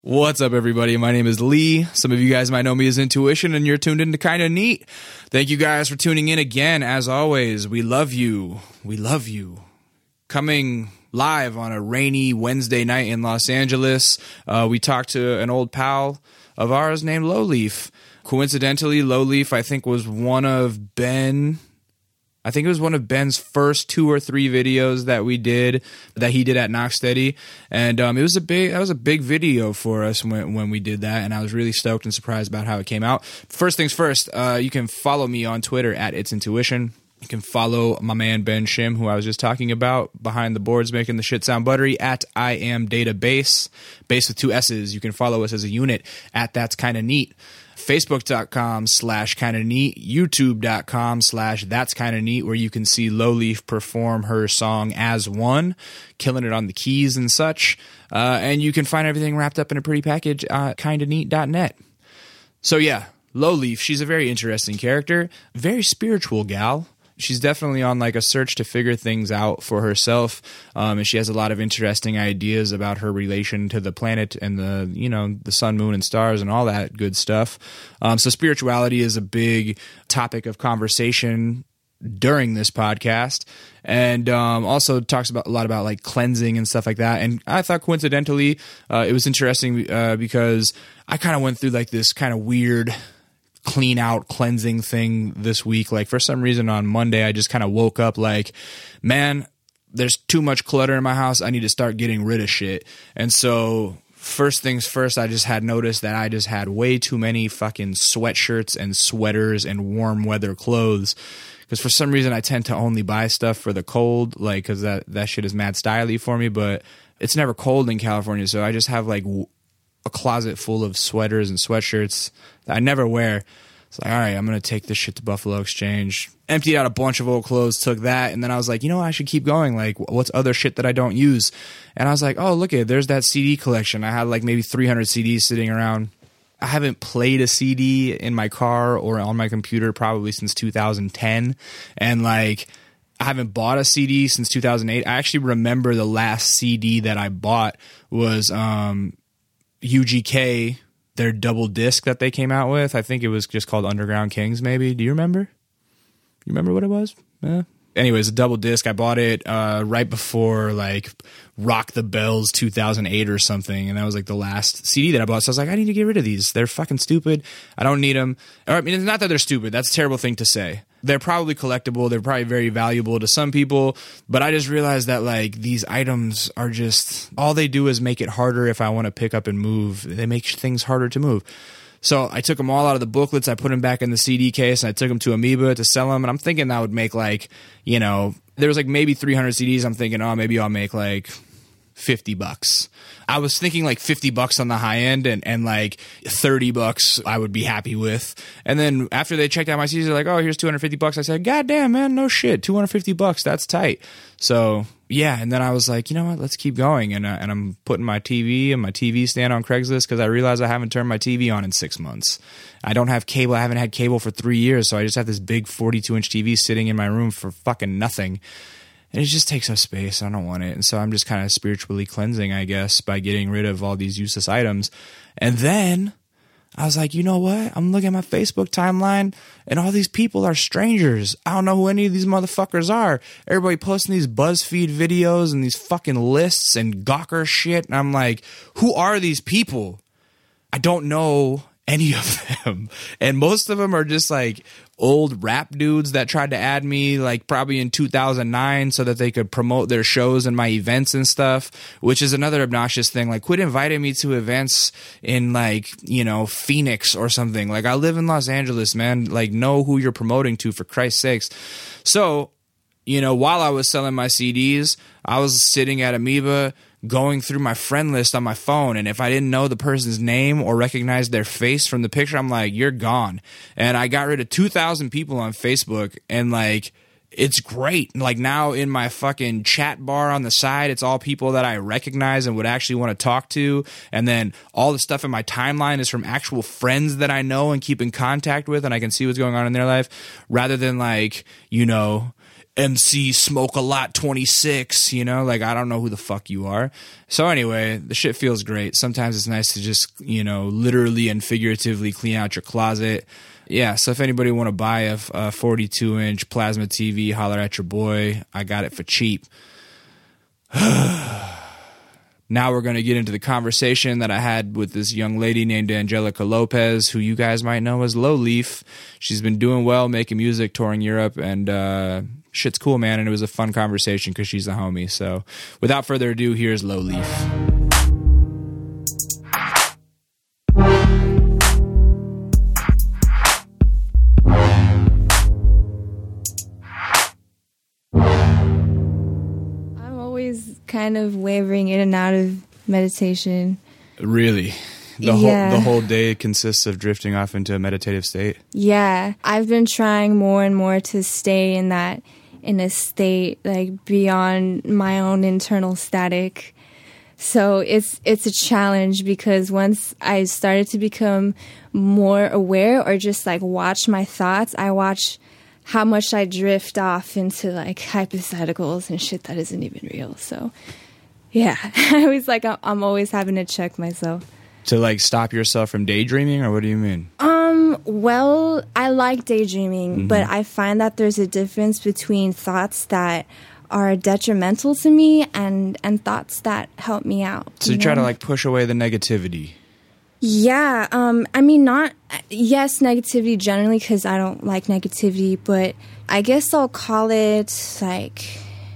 What's up, everybody? My name is Lee. Some of you guys might know me as Intuition, and you're tuned into Kinda Neat. Thank you guys for tuning in again. As always, we love you. We love you. Coming live on a rainy Wednesday night in Los Angeles, we talked to an old pal of ours named Lowleaf. Coincidentally, Lowleaf, I think, was one of Ben's first 2 or 3 videos that he did at Knocksteady, and that was a big video for us when we did that, and I was really stoked and surprised about how it came out. First things first, you can follow me on Twitter at It's Intuition. You can follow my man Ben Shim, who I was just talking about, behind the boards making the shit sound buttery, at I Am Database, base with 2 S's. You can follow us as a unit at That's Kinda Neat. Facebook.com/kinda neat, YouTube.com/that's kinda neat, where you can see Lowleaf perform her song As One, killing it on the keys and such. And you can find everything wrapped up in a pretty package at kindaneat.net. So yeah, Lowleaf, she's a very interesting character, very spiritual gal. She's definitely on like a search to figure things out for herself, and she has a lot of interesting ideas about her relation to the planet and the sun, moon, and stars and all that good stuff. So spirituality is a big topic of conversation during this podcast, and also talks a lot about like cleansing and stuff like that. And I thought coincidentally it was interesting because I kind of went through like this kind of weird clean out cleansing thing this week. Like for some reason on Monday, I just kind of woke up like, man, there's too much clutter in my house. I need to start getting rid of shit. And so first things first, I just had noticed that I just had way too many fucking sweatshirts and sweaters and warm weather clothes. Because for some reason, I tend to only buy stuff for the cold, like, because that shit is mad stylish for me. But it's never cold in California, so I just have like a closet full of sweaters and sweatshirts that I never wear. It's like, all right, I'm going to take this shit to Buffalo Exchange. Emptied out a bunch of old clothes, took that, and then I was like, you know what, I should keep going. Like, what's other shit that I don't use? And I was like, oh, look there's that CD collection. I had like maybe 300 CDs sitting around. I haven't played a CD in my car or on my computer probably since 2010. And like, I haven't bought a CD since 2008. I actually remember the last CD that I bought was UGK, their double disc that they came out with. I think it was just called Underground Kings, maybe. Do you remember? You remember what it was? Anyways, a double disc. I bought it right before like Rock the Bells 2008 or something, and that was like the last CD that I bought. So I was like, I need to get rid of these. They're fucking stupid. I don't need them. Or, I mean, it's not that they're stupid. That's a terrible thing to say. They're probably collectible. They're probably very valuable to some people. But I just realized that like these items are just, all they do is make it harder if I want to pick up and move. They make things harder to move. So I took them all out of the booklets. I put them back in the CD case, and I took them to Amoeba to sell them. And I'm thinking that would make like, there was like maybe 300 CDs. I'm thinking, oh, maybe I'll make like $50. I was thinking like $50 on the high end and like $30 I would be happy with. And then after they checked out my CDs, they're like, oh, here's $250. I said, God damn, man, no shit. $250. That's tight. So yeah. And then I was like, you know what? Let's keep going. And I'm putting my TV and my TV stand on Craigslist because I realized I haven't turned my TV on in 6 months. I don't have cable. I haven't had cable for 3 years. So I just have this big 42-inch TV sitting in my room for fucking nothing. And it just takes up space. I don't want it. And so I'm just kind of spiritually cleansing, I guess, by getting rid of all these useless items. And then I was like, you know what? I'm looking at my Facebook timeline, and all these people are strangers. I don't know who any of these motherfuckers are. Everybody posting these BuzzFeed videos and these fucking lists and Gawker shit. And I'm like, who are these people? I don't know any of them. And most of them are just like old rap dudes that tried to add me like probably in 2009 so that they could promote their shows and my events and stuff, which is another obnoxious thing. Like, quit inviting me to events in like, Phoenix or something. Like, I live in Los Angeles, man. Like, know who you're promoting to, for Christ's sakes. So, while I was selling my CDs, I was sitting at Amoeba going through my friend list on my phone, and if I didn't know the person's name or recognize their face from the picture, I'm like, you're gone. And I got rid of 2,000 people on Facebook, and like, it's great. Like, now in my fucking chat bar on the side, it's all people that I recognize and would actually want to talk to. And then all the stuff in my timeline is from actual friends that I know and keep in contact with, and I can see what's going on in their life, rather than like, MC Smoke a Lot 26, you know, like I don't know who the fuck you are. So anyway, the shit feels great. Sometimes it's nice to just, you know, literally and figuratively clean out your closet. Yeah, so if anybody want to buy a 42-inch plasma TV, holler at your boy. I got it for cheap. Now we're going to get into the conversation that I had with this young lady named Angelica Lopez, who you guys might know as Low Leaf. She's been doing well, making music, touring Europe, and shit's cool, man. And it was a fun conversation because she's a homie. So without further ado, here's Low Leaf. Kind of wavering in and out of meditation. Really? The whole day consists of drifting off into a meditative state? Yeah. I've been trying more and more to stay in a state like beyond my own internal static. So it's a challenge because once I started to become more aware or just like watch my thoughts, I watch how much I drift off into like hypotheticals and shit that isn't even real. So, yeah, I was like, I'm always having to check myself. To like stop yourself from daydreaming, or what do you mean? Well, I like daydreaming, but I find that there's a difference between thoughts that are detrimental to me and thoughts that help me out. So you try to like push away the negativity. Yeah, I mean, yes, negativity generally, because I don't like negativity, but I guess I'll call it, like,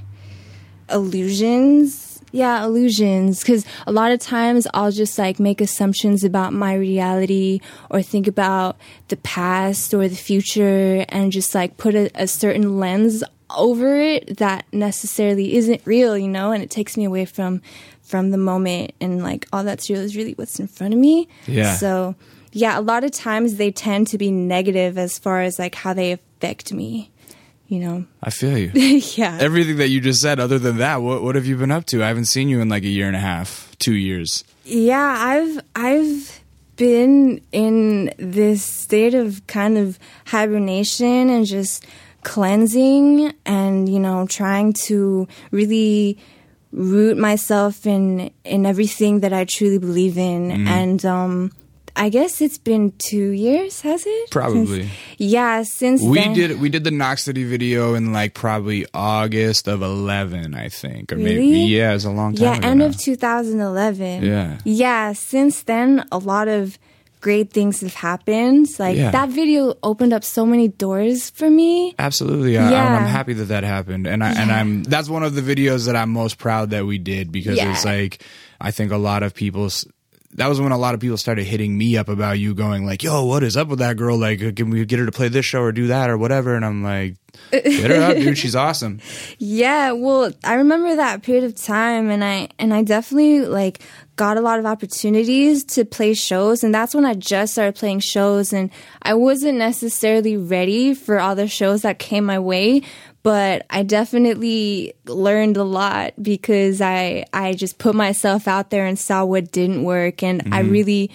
illusions. Yeah, illusions, because a lot of times I'll just, like, make assumptions about my reality or think about the past or the future and just, like, put a certain lens over it that necessarily isn't real, you know, and it takes me away from the moment, and like all that's real is really what's in front of me. Yeah. So yeah, a lot of times they tend to be negative as far as like how they affect me, you know. I feel you. Yeah. Everything that you just said, other than that, what have you been up to? I haven't seen you in like a year and a half, 2 years. Yeah, I've been in this state of kind of hibernation and just cleansing and, you know, trying to really root myself in everything that I truly believe in. And I guess it's been 2 years, has it? Probably. Since we then. We did the Knox City video in like probably August of 11, I think. Or really? Maybe, yeah, it was a long time ago end now. of 2011. Yeah. Yeah, since then, a lot of great things have happened. Like, that video opened up so many doors for me. Absolutely. I'm happy that happened. And I'm that's one of the videos that I'm most proud that we did, because it's like, I think a lot of people, that was when a lot of people started hitting me up about you, going like, yo, what is up with that girl? Like, can we get her to play this show or do that or whatever? And I'm like, get her up, dude. She's awesome. Yeah, well, I remember that period of time, and I definitely like got a lot of opportunities to play shows, and that's when I just started playing shows, and I wasn't necessarily ready for all the shows that came my way, but I definitely learned a lot because I just put myself out there and saw what didn't work, and I really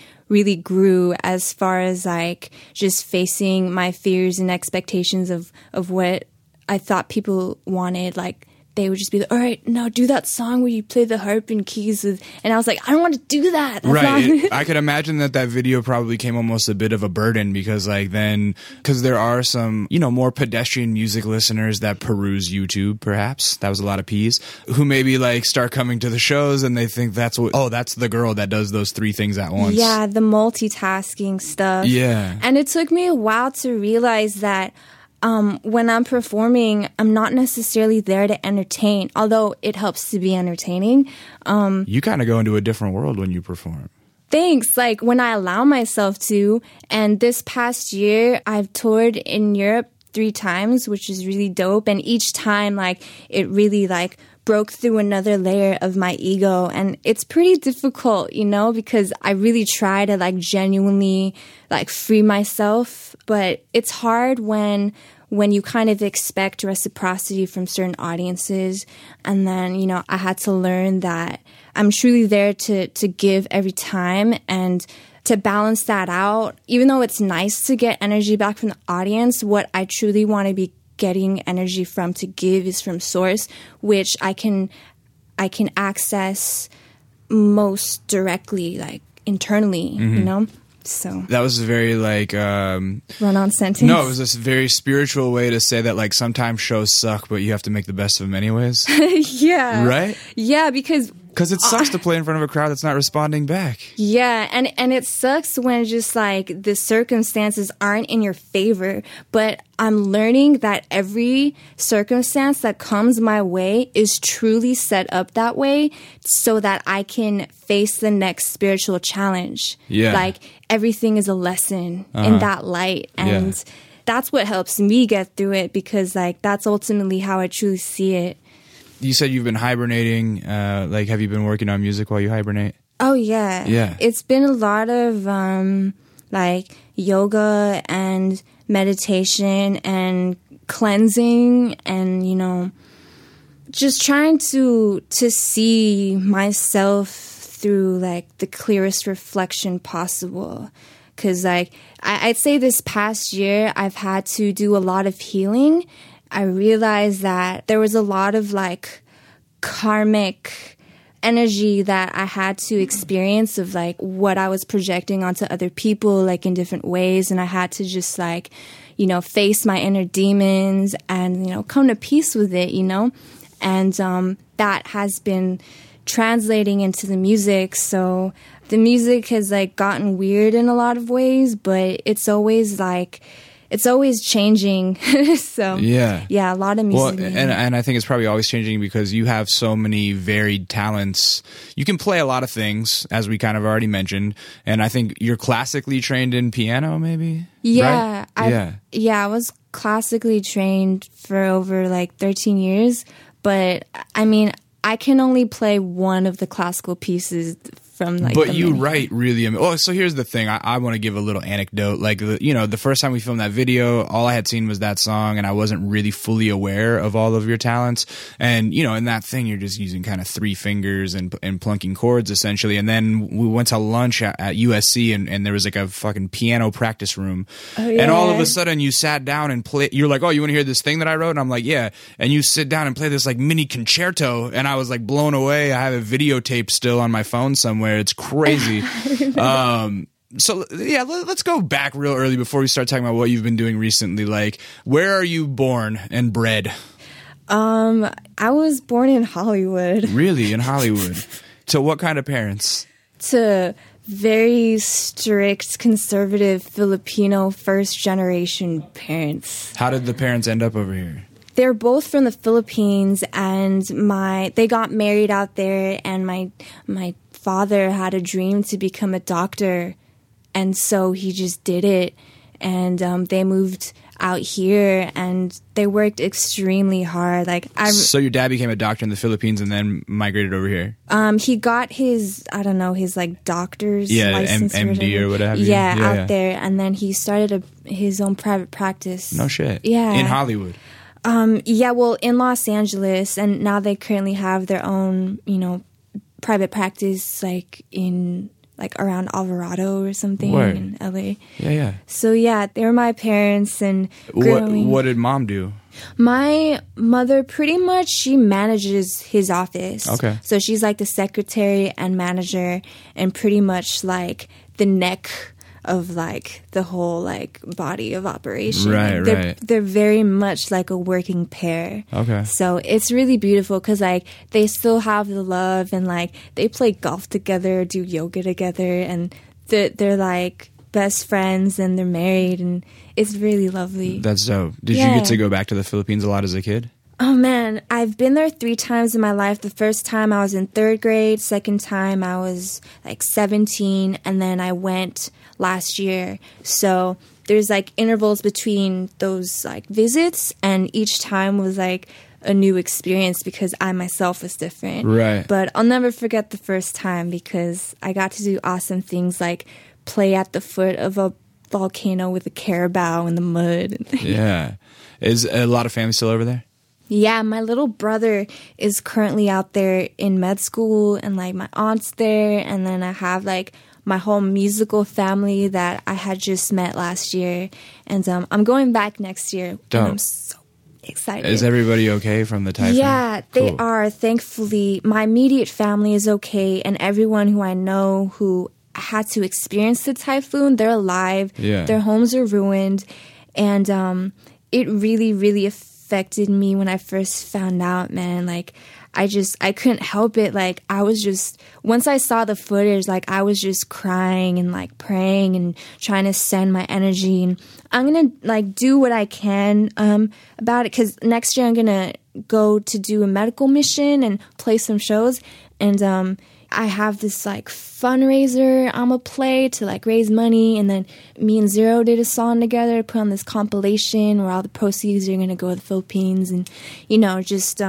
grew as far as like just facing my fears and expectations of what I thought people wanted. Like, they would just be like, all right, now do that song where you play the harp and keys with, and I was like, I don't want to do that. That's I could imagine that video probably came almost a bit of a burden, because like then, because there are some, you know, more pedestrian music listeners that peruse YouTube, perhaps, that was a lot of P's, who maybe like start coming to the shows and they think that's the girl that does those three things at once. Yeah, the multitasking stuff. Yeah. And it took me a while to realize that when I'm performing, I'm not necessarily there to entertain, although it helps to be entertaining. You kind of go into a different world when you perform. Thanks. Like, when I allow myself to. And this past year, I've toured in Europe 3 times, which is really dope. And each time, like, it really, like, broke through another layer of my ego. And it's pretty difficult, you know, because I really try to, like, genuinely, like, free myself. But it's hard when you kind of expect reciprocity from certain audiences. And then, you know, I had to learn that I'm truly there to give every time, and to balance that out. Even though it's nice to get energy back from the audience, what I truly want to be getting energy from to give is from source, which I can access most directly, like internally, you know? So that was a very like run-on sentence. No, it was this very spiritual way to say that like sometimes shows suck, but you have to make the best of them anyways. Yeah. Right? Yeah, because it sucks to play in front of a crowd that's not responding back. Yeah, and it sucks when just like the circumstances aren't in your favor, but I'm learning that every circumstance that comes my way is truly set up that way so that I can face the next spiritual challenge. Yeah. Like everything is a lesson in that light, and that's what helps me get through it, because like that's ultimately how I truly see it. You said you've been hibernating. Like, have you been working on music while you hibernate? Oh, yeah. Yeah. It's been a lot of, like, yoga and meditation and cleansing and, you know, just trying to see myself through, like, the clearest reflection possible. Because, like, I'd say this past year, I've had to do a lot of healing. I realized that there was a lot of like karmic energy that I had to experience of like what I was projecting onto other people, like in different ways. And I had to just like, you know, face my inner demons and, you know, come to peace with it, you know? And that has been translating into the music. So the music has like gotten weird in a lot of ways, but it's always changing. So yeah, a lot of music. Well, and I think it's probably always changing because you have so many varied talents. You can play a lot of things, as we kind of already mentioned. And I think you're classically trained in piano, maybe? Yeah. Right? I was classically trained for over like 13 years. But I mean, I can only play one of the classical pieces from like. But you write really. Oh, so here's the thing. I want to give a little anecdote. Like the first time we filmed that video, all I had seen was that song, and I wasn't really fully aware of all of your talents. And you know, in that thing, you're just using kind of three fingers and plunking chords essentially. And then we went to lunch at USC, and there was like a fucking piano practice room. Oh, yeah. And all of a sudden, you sat down and play. You're like, oh, you want to hear this thing that I wrote? And I'm like, yeah. And you sit down and play this like mini concerto, and I was like blown away. I have a videotape still on my phone somewhere. It's crazy. So yeah, let's go back real early before we start talking about what you've been doing recently. Like, where are you born and bred? I was born in Hollywood. Really? In Hollywood? To what kind of parents? To very strict, conservative Filipino first-generation parents. How did the parents end up over here? They're both from the Philippines, and they got married out there, and my father had a dream to become a doctor, and so he just did it. And they moved out here, and they worked extremely hard. So your dad became a doctor in the Philippines and then migrated over here? He got his like doctor's license MD or whatever. Yeah, out there, and then he started his own private practice. No shit. Yeah, in Hollywood. In Los Angeles, and now they currently have their own, private practice, around Alvarado or something. Word. In LA. Yeah. So they were my parents, and what did mom do? My mother, pretty much, she manages his office. Okay. So she's like the secretary and manager, and pretty much like the neck of like the whole like body of operation. Right. They're very much like a working pair. Okay. So it's really beautiful because like they still have the love, and like they play golf together, do yoga together, and they're like best friends, and they're married, and it's really lovely. That's dope. Did you get to go back to the Philippines a lot as a kid? Oh man, I've been there 3 times in my life. The first time I was in 3rd grade, second time I was like 17, and then I went last year. So there's like intervals between those like visits, and each time was like a new experience because I myself was different. Right. But I'll never forget the first time because I got to do awesome things like play at the foot of a volcano with a carabao in the mud. Yeah. Is a lot of family still over there? Yeah, my little brother is currently out there in med school, and like my aunt's there, and then I have like my whole musical family that I had just met last year, and I'm going back next year. Dope. And I'm so excited. Is everybody okay from the typhoon? Yeah, they Cool. are. Thankfully, my immediate family is okay, and everyone who I know who had to experience the typhoon, they're alive. Yeah. Their homes are ruined, and it really, really affected me when I first found out, man. Like, I couldn't help it. Like, I was just, once I saw the footage, like, I was just crying and, like, praying and trying to send my energy. And I'm going to, like, do what I can about it, because next year I'm going to go to do a medical mission and play some shows. And I have this, like, fundraiser I'm going to play to, like, raise money. And then me and Zero did a song together, put on this compilation where all the proceeds are going to go to the Philippines. And, you know, just...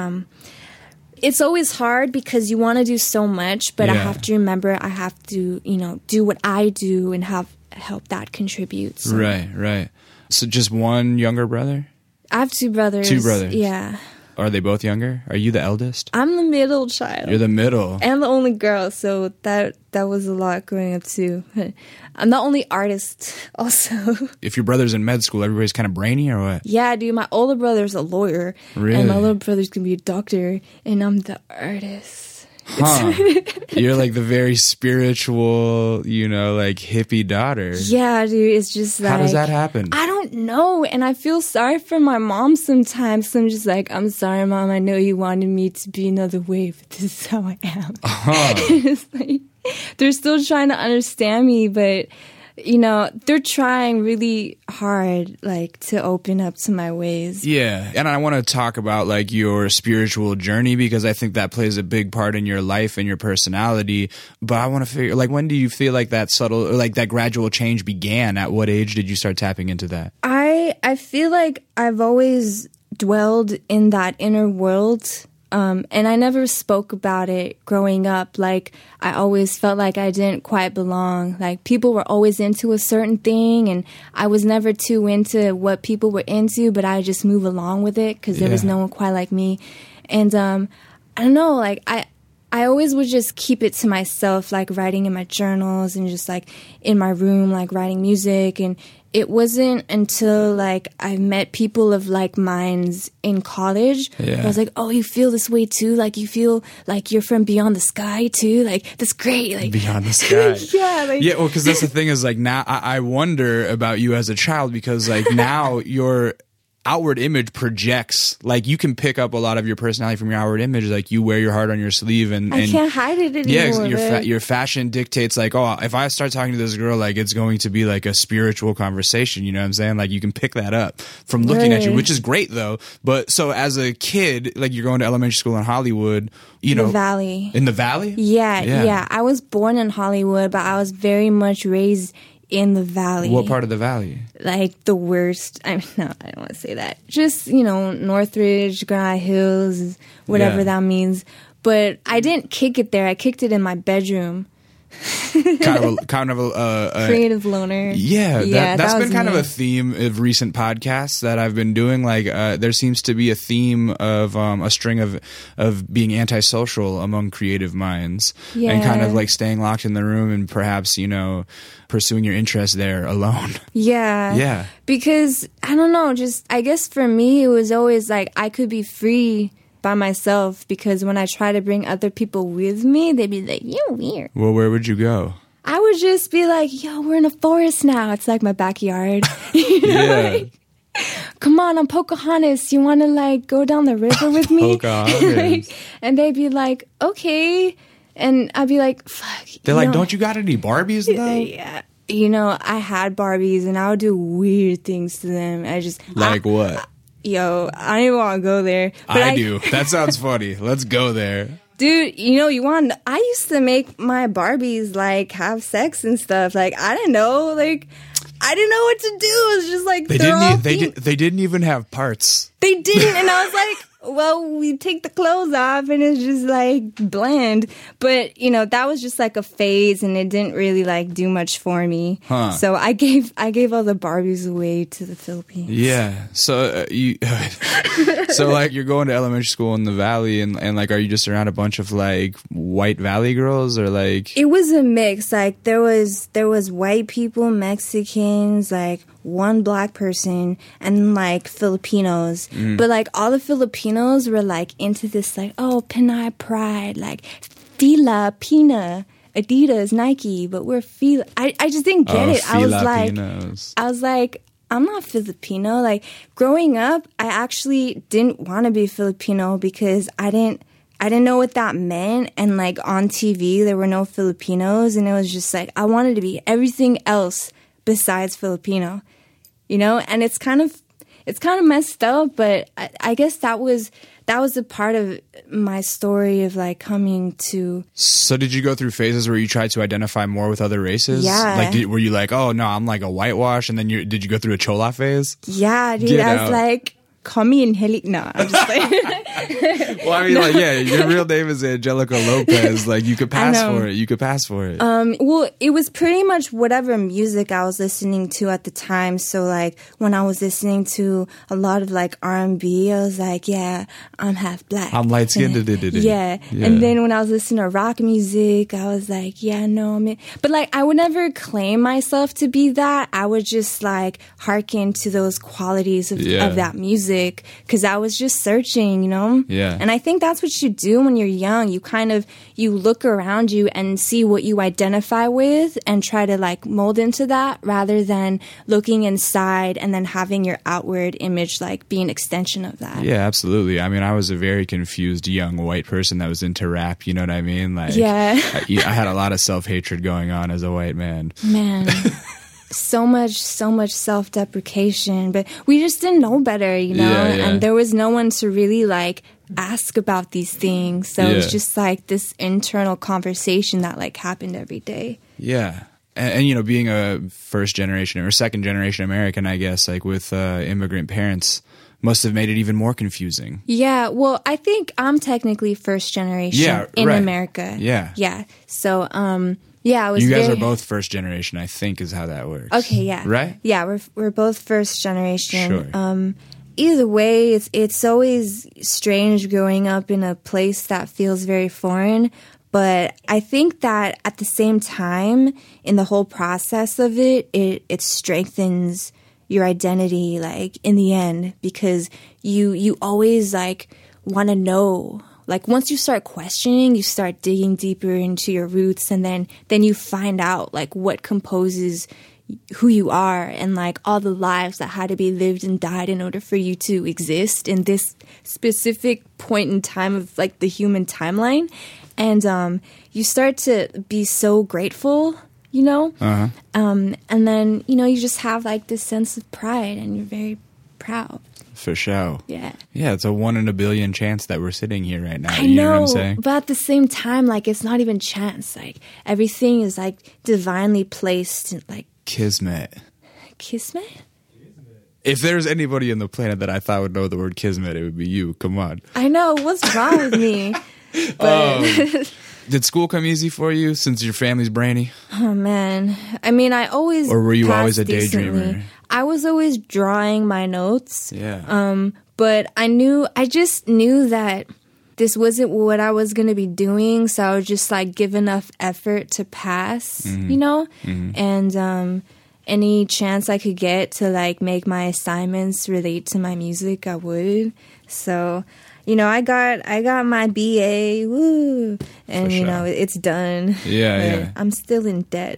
it's always hard because you want to do so much, but I Yeah. have to remember I have to, you know, do what I do and help that contribute. So. Right. So just one younger brother? I have two brothers. Two brothers. Yeah. Are they both younger? Are you the eldest? I'm the middle child. You're the middle. And the only girl, so that was a lot growing up too. I'm the only artist also. If your brother's in med school, everybody's kind of brainy or what? Yeah, dude, my older brother's a lawyer. Really? And my little brother's gonna be a doctor, and I'm the artist. Huh. You're like the very spiritual, you know, like hippie daughter. Yeah, dude, it's just like... How does that happen? I don't know, and I feel sorry for my mom sometimes. I'm just like, I'm sorry, Mom, I know you wanted me to be another way, but this is how I am. It's like, they're still trying to understand me, but, you know, they're trying really hard, like, to open up to my ways. Yeah, and I want to talk about like your spiritual journey because I think that plays a big part in your life and your personality. But I want to figure, like, when do you feel like that subtle or like that gradual change began? At what age did you start tapping into that? I feel like I've always dwelled in that inner world. And I never spoke about it growing up. Like, I always felt like I didn't quite belong. Like, people were always into a certain thing, and I was never too into what people were into, but I just move along with it because there was no one quite like me. And I don't know, like, I always would just keep it to myself, like writing in my journals and just like in my room, like writing music. And it wasn't until like I met people of like minds in college. Yeah. I was like, oh, you feel this way too? Like you feel like you're from beyond the sky too? Like that's great. Like Beyond the sky. yeah. Like, Yeah, well, because that's the thing is like now I wonder about you as a child because like now your outward image projects, like you can pick up a lot of your personality from your outward image, like you wear your heart on your sleeve and I can't hide it anymore. yeah, your fashion dictates like, oh, if I start talking to this girl, like it's going to be like a spiritual conversation, you know what I'm saying? Like you can pick that up from looking at you, Right. which is great though. But so as a kid, like you're going to elementary school in Hollywood, you know, the Valley. in the Valley? Yeah. I was born in Hollywood, but I was very much raised in the Valley. What part of the Valley? Like the worst. I mean, no, I don't want to say that. Just, you know, Northridge, Granite Hills, whatever Yeah. that means. But I didn't kick it there. I kicked it in my bedroom. kind of a Creative loner. Yeah, that's that been was kind of me. a theme of recent podcasts that I've been doing. Like, there seems to be a theme of a string of being antisocial among creative minds, and kind of Yeah. like staying locked in the room and perhaps pursuing your interests there alone. Yeah. Yeah. Because, I don't know, just, I guess for me, it was always like I could be free by myself because when I try to bring other people with me, they'd be like, you're weird. Well, where would you go? I would just be like, yo, we're in a forest now. It's like my backyard. You know, Yeah. like, come on, I'm Pocahontas. You want to like go down the river with me? Pocahontas. Like, and they'd be like, okay. And I'd be like, fuck. They're like, don't you got any Barbies though? Yeah. You know, I had Barbies and I would do weird things to them. Like what? Yo, I don't even want to go there. But I do. That sounds funny. Let's go there. Dude, I used to make my Barbies like have sex and stuff. Like, I didn't know. Like, I didn't know what to do. It was just like, They didn't even have parts. They didn't. And I was like, well, we take the clothes off and it's just like bland. But, that was just like a phase and it didn't really like do much for me. Huh. So I gave all the Barbies away to the Philippines. Yeah. So so like you're going to elementary school in the Valley and like are you just around a bunch of like white Valley girls or like It was a mix. Like there was white people, Mexicans, like one black person and like Filipinos. But like all the Filipinos were like into this like, oh, Pinay pride, like Fila, Pina, Adidas, Nike, but we're Fila. I just didn't get it. I was like, I'm not Filipino. Like growing up, I actually didn't want to be Filipino because I didn't know what that meant. And like on TV, there were no Filipinos. And it was just like, I wanted to be everything else besides Filipino, you know? And it's kind of messed up, but I guess that was a part of my story of like coming to. So did you go through phases where you tried to identify more with other races? Yeah. Like, were you like, oh no, I'm like a whitewash, and then did you go through a chola phase? Yeah, dude. I was like, call me Angelica. No, I'm just like. Well, I mean, like, yeah, your real name is Angelica Lopez. Like, you could pass for it. You could pass for it. Well, it was pretty much whatever music I was listening to at the time. So, like, when I was listening to a lot of like R&B, I was like, yeah, I'm half black. I'm light skinned. Yeah. And then when I was listening to rock music, I was like, yeah, no, but like, I would never claim myself to be that. I would just like hearken to those qualities of that music because I was just searching, you know? Yeah. And I think that's what you do when you're young. You look around you and see what you identify with and try to like mold into that rather than looking inside and then having your outward image like be an extension of that. Yeah, absolutely. I mean, I was a very confused young white person that was into rap. You know what I mean? Like, yeah. I had a lot of self-hatred going on as a white man. Man. So much self-deprecation, but we just didn't know better, you know? Yeah. And there was no one to really like ask about these things. So it was just like this internal conversation that like happened every day. Yeah. And you know, being a first generation or second generation American, I guess, like with immigrant parents must have made it even more confusing. Yeah. Well, I think I'm technically first generation in America. Yeah. Yeah. So, yeah, I was. You guys are both first generation, I think, is how that works. Okay, yeah, right. Yeah, we're both first generation. Sure. Either way, it's always strange growing up in a place that feels very foreign. But I think that at the same time, in the whole process of it strengthens your identity, like in the end, because you always like want to know. Like once you start questioning, you start digging deeper into your roots, and then you find out like what composes who you are and like all the lives that had to be lived and died in order for you to exist in this specific point in time of like the human timeline. And you start to be so grateful, you know? Uh-huh. And then, you know, you just have like this sense of pride and you're very proud. For sure. Yeah. Yeah, it's a 1 in a billion chance that we're sitting here right now. I you know what I'm know, saying? but at the same time, like, it's not even chance. Like, everything is, like, divinely placed in, like... Kismet. Kismet? If there's anybody on the planet that I thought would know the word kismet, it would be you. Come on. I know. What's wrong with me? But... Did school come easy for you since your family's brainy? Oh, man. I mean, I always... Or were you always a decently. daydreamer? I was always drawing my notes. Yeah. But I just knew that this wasn't what I was going to be doing. So I would just like give enough effort to pass, you know? Mm-hmm. And any chance I could get to like make my assignments relate to my music, I would. So, you know, I got my BA, woo, and For you sure. know, it's done. Yeah. I'm still in debt.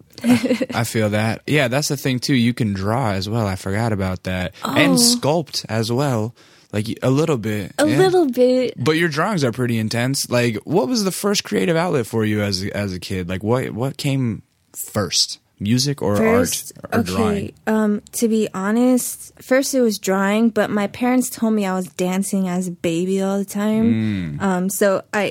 I feel that. Yeah, that's the thing too. You can draw as well. I forgot about that. And sculpt as well. Like a little bit. A little bit. But your drawings are pretty intense. Like, what was the first creative outlet for you as a kid? Like, what came first? Music or art or drawing? To be honest, first it was drawing, but my parents told me I was dancing as a baby all the time. So I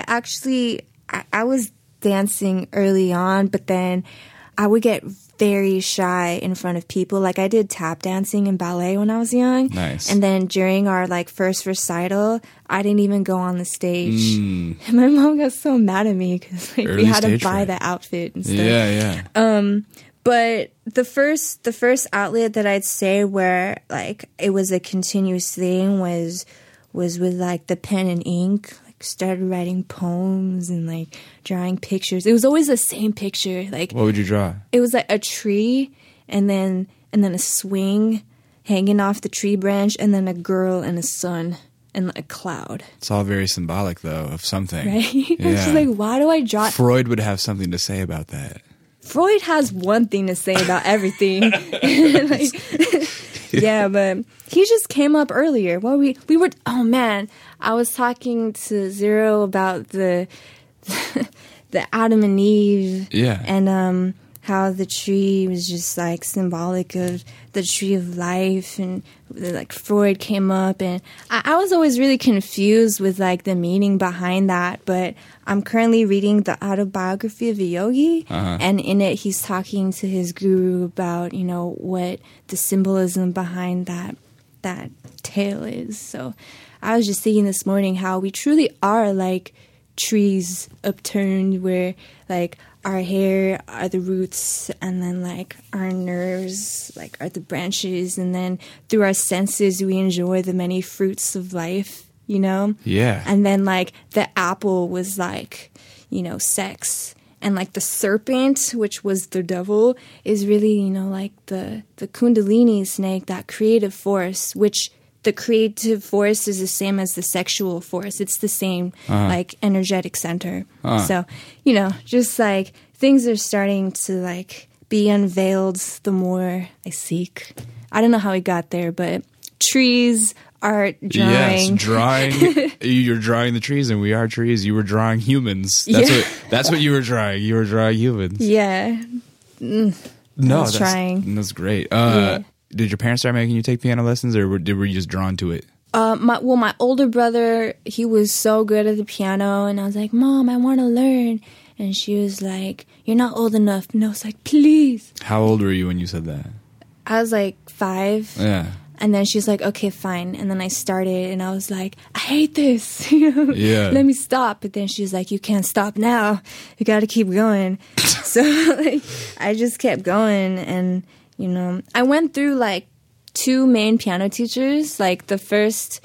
was dancing early on, but then I would get very shy in front of people. Like I did tap dancing and ballet when I was young. Nice. And then during our like first recital, I didn't even go on the stage. And my mom got so mad at me because like we had to buy the outfit and stuff. Yeah. But the first outlet that I'd say where like it was a continuous thing was with like the pen and ink. Started writing poems and like drawing pictures. It was always the same picture. Like, what would you draw? It was like a tree, and then and then a swing hanging off the tree branch, and then a girl and a sun and a cloud. It's all very symbolic, though, of something. Right? Yeah. It's like, why do I draw? Freud would have something to say about that. Freud has one thing to say about everything. Yeah, but he just came up earlier. Well, we were. Oh man, I was talking to Zero about the Adam and Eve. Yeah. And how the tree was just like symbolic of the tree of life, and like Freud came up, and I was always really confused with like the meaning behind that. But I'm currently reading the autobiography of a yogi, and in it he's talking to his guru about, you know, what the symbolism behind that tale is. So I was just thinking this morning how we truly are like trees upturned, where like our hair are the roots, and then like our nerves like are the branches, and then through our senses we enjoy the many fruits of life, you know? Yeah. And then like the apple was like, you know, sex, and like the serpent, which was the devil, is really, you know, like the kundalini snake, that creative force, which the creative force is the same as the sexual force. It's the same, like, energetic center. So, you know, just, like, things are starting to, like, be unveiled the more I seek. I don't know how we got there, but trees, art, drawing. Yes, drawing. You're drawing the trees, and we are trees. You were drawing humans. That's what you were drawing. You were drawing humans. Yeah. No, that's trying. That's great. Yeah. Did your parents start making you take piano lessons, or were you just drawn to it? My older brother, he was so good at the piano, and I was like, Mom, I want to learn. And she was like, you're not old enough. And I was like, please. How old were you when you said that? I was like 5. Yeah. And then she's like, okay, fine. And then I started, and I was like, I hate this. Yeah. Let me stop. But then she was like, you can't stop now. You got to keep going. So like, I just kept going, and you know, I went through like 2 main piano teachers. Like the first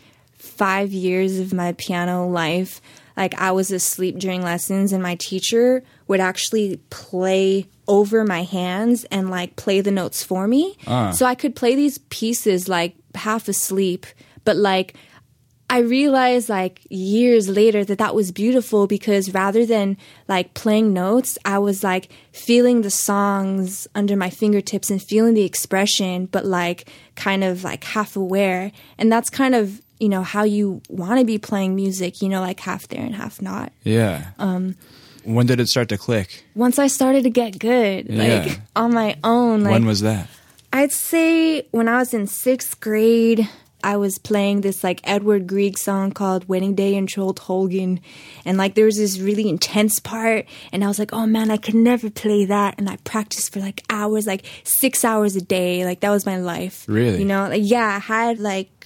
5 years of my piano life, like I was asleep during lessons, and my teacher would actually play over my hands and like play the notes for me. So I could play these pieces like half asleep, but like I realized like years later that was beautiful, because rather than like playing notes, I was like feeling the songs under my fingertips and feeling the expression, but like kind of like half aware. And that's kind of, you know, how you want to be playing music, you know, like half there and half not. Yeah. When did it start to click? Once I started to get good, like on my own. Like, when was that? I'd say when I was in 6th grade, I was playing this like Edward Grieg song called Wedding Day in Trolltolgen, and like there was this really intense part, and I was like, oh man, I could never play that. And I practiced for like hours, like 6 hours a day. Like that was my life. Really? You know, like yeah, I had like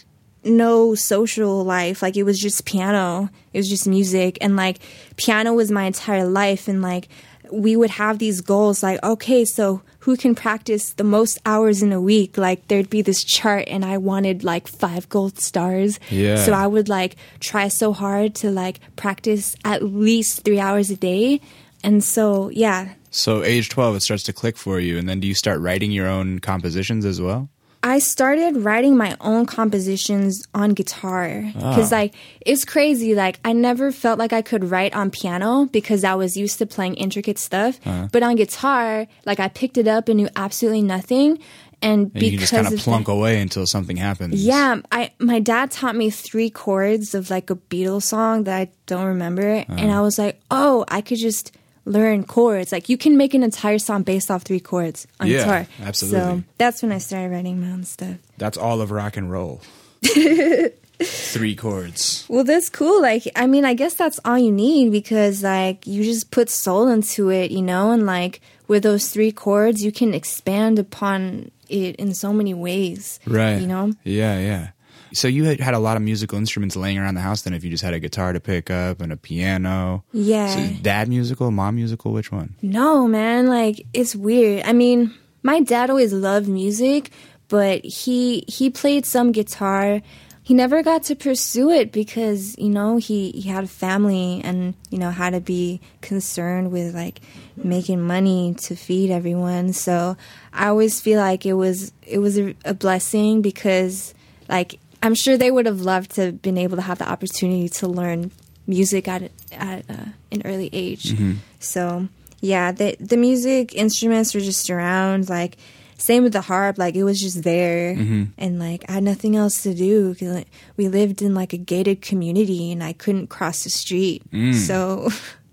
no social life. Like it was just piano. It was just music, and like piano was my entire life. And like we would have these goals like, okay, so who can practice the most hours in a week? Like there'd be this chart, and I wanted like 5 gold stars. Yeah. So I would like try so hard to like practice at least 3 hours a day. And so, yeah. So age 12, it starts to click for you. And then do you start writing your own compositions as well? I started writing my own compositions on guitar, because like it's crazy. Like I never felt like I could write on piano because I was used to playing intricate stuff. But on guitar, like I picked it up and knew absolutely nothing. And you can just kind of plunk away until something happens. Yeah, my dad taught me 3 chords of like a Beatles song that I don't remember, and I was like, oh, I could just learn chords. Like you can make an entire song based off 3 chords on guitar. Absolutely. So that's when I started writing my own stuff. That's all of rock and roll. 3 chords. Well, that's cool. Like, I mean, I guess that's all you need, because like you just put soul into it, you know, and like with those 3 chords, you can expand upon it in so many ways. Right. You know? Yeah. So you had a lot of musical instruments laying around the house then, if you just had a guitar to pick up and a piano. Yeah. So dad musical, mom musical, which one? No, man. Like, it's weird. I mean, my dad always loved music, but he played some guitar. he never got to pursue it because, you know, he had a family and, you know, had to be concerned with like making money to feed everyone. So I always feel like it was a blessing because like I'm sure they would have loved to have been able to have the opportunity to learn music at an early age. So yeah, the music instruments were just around, like same with the harp, like it was just there, and like I had nothing else to do because like, we lived in like a gated community and I couldn't cross the street. So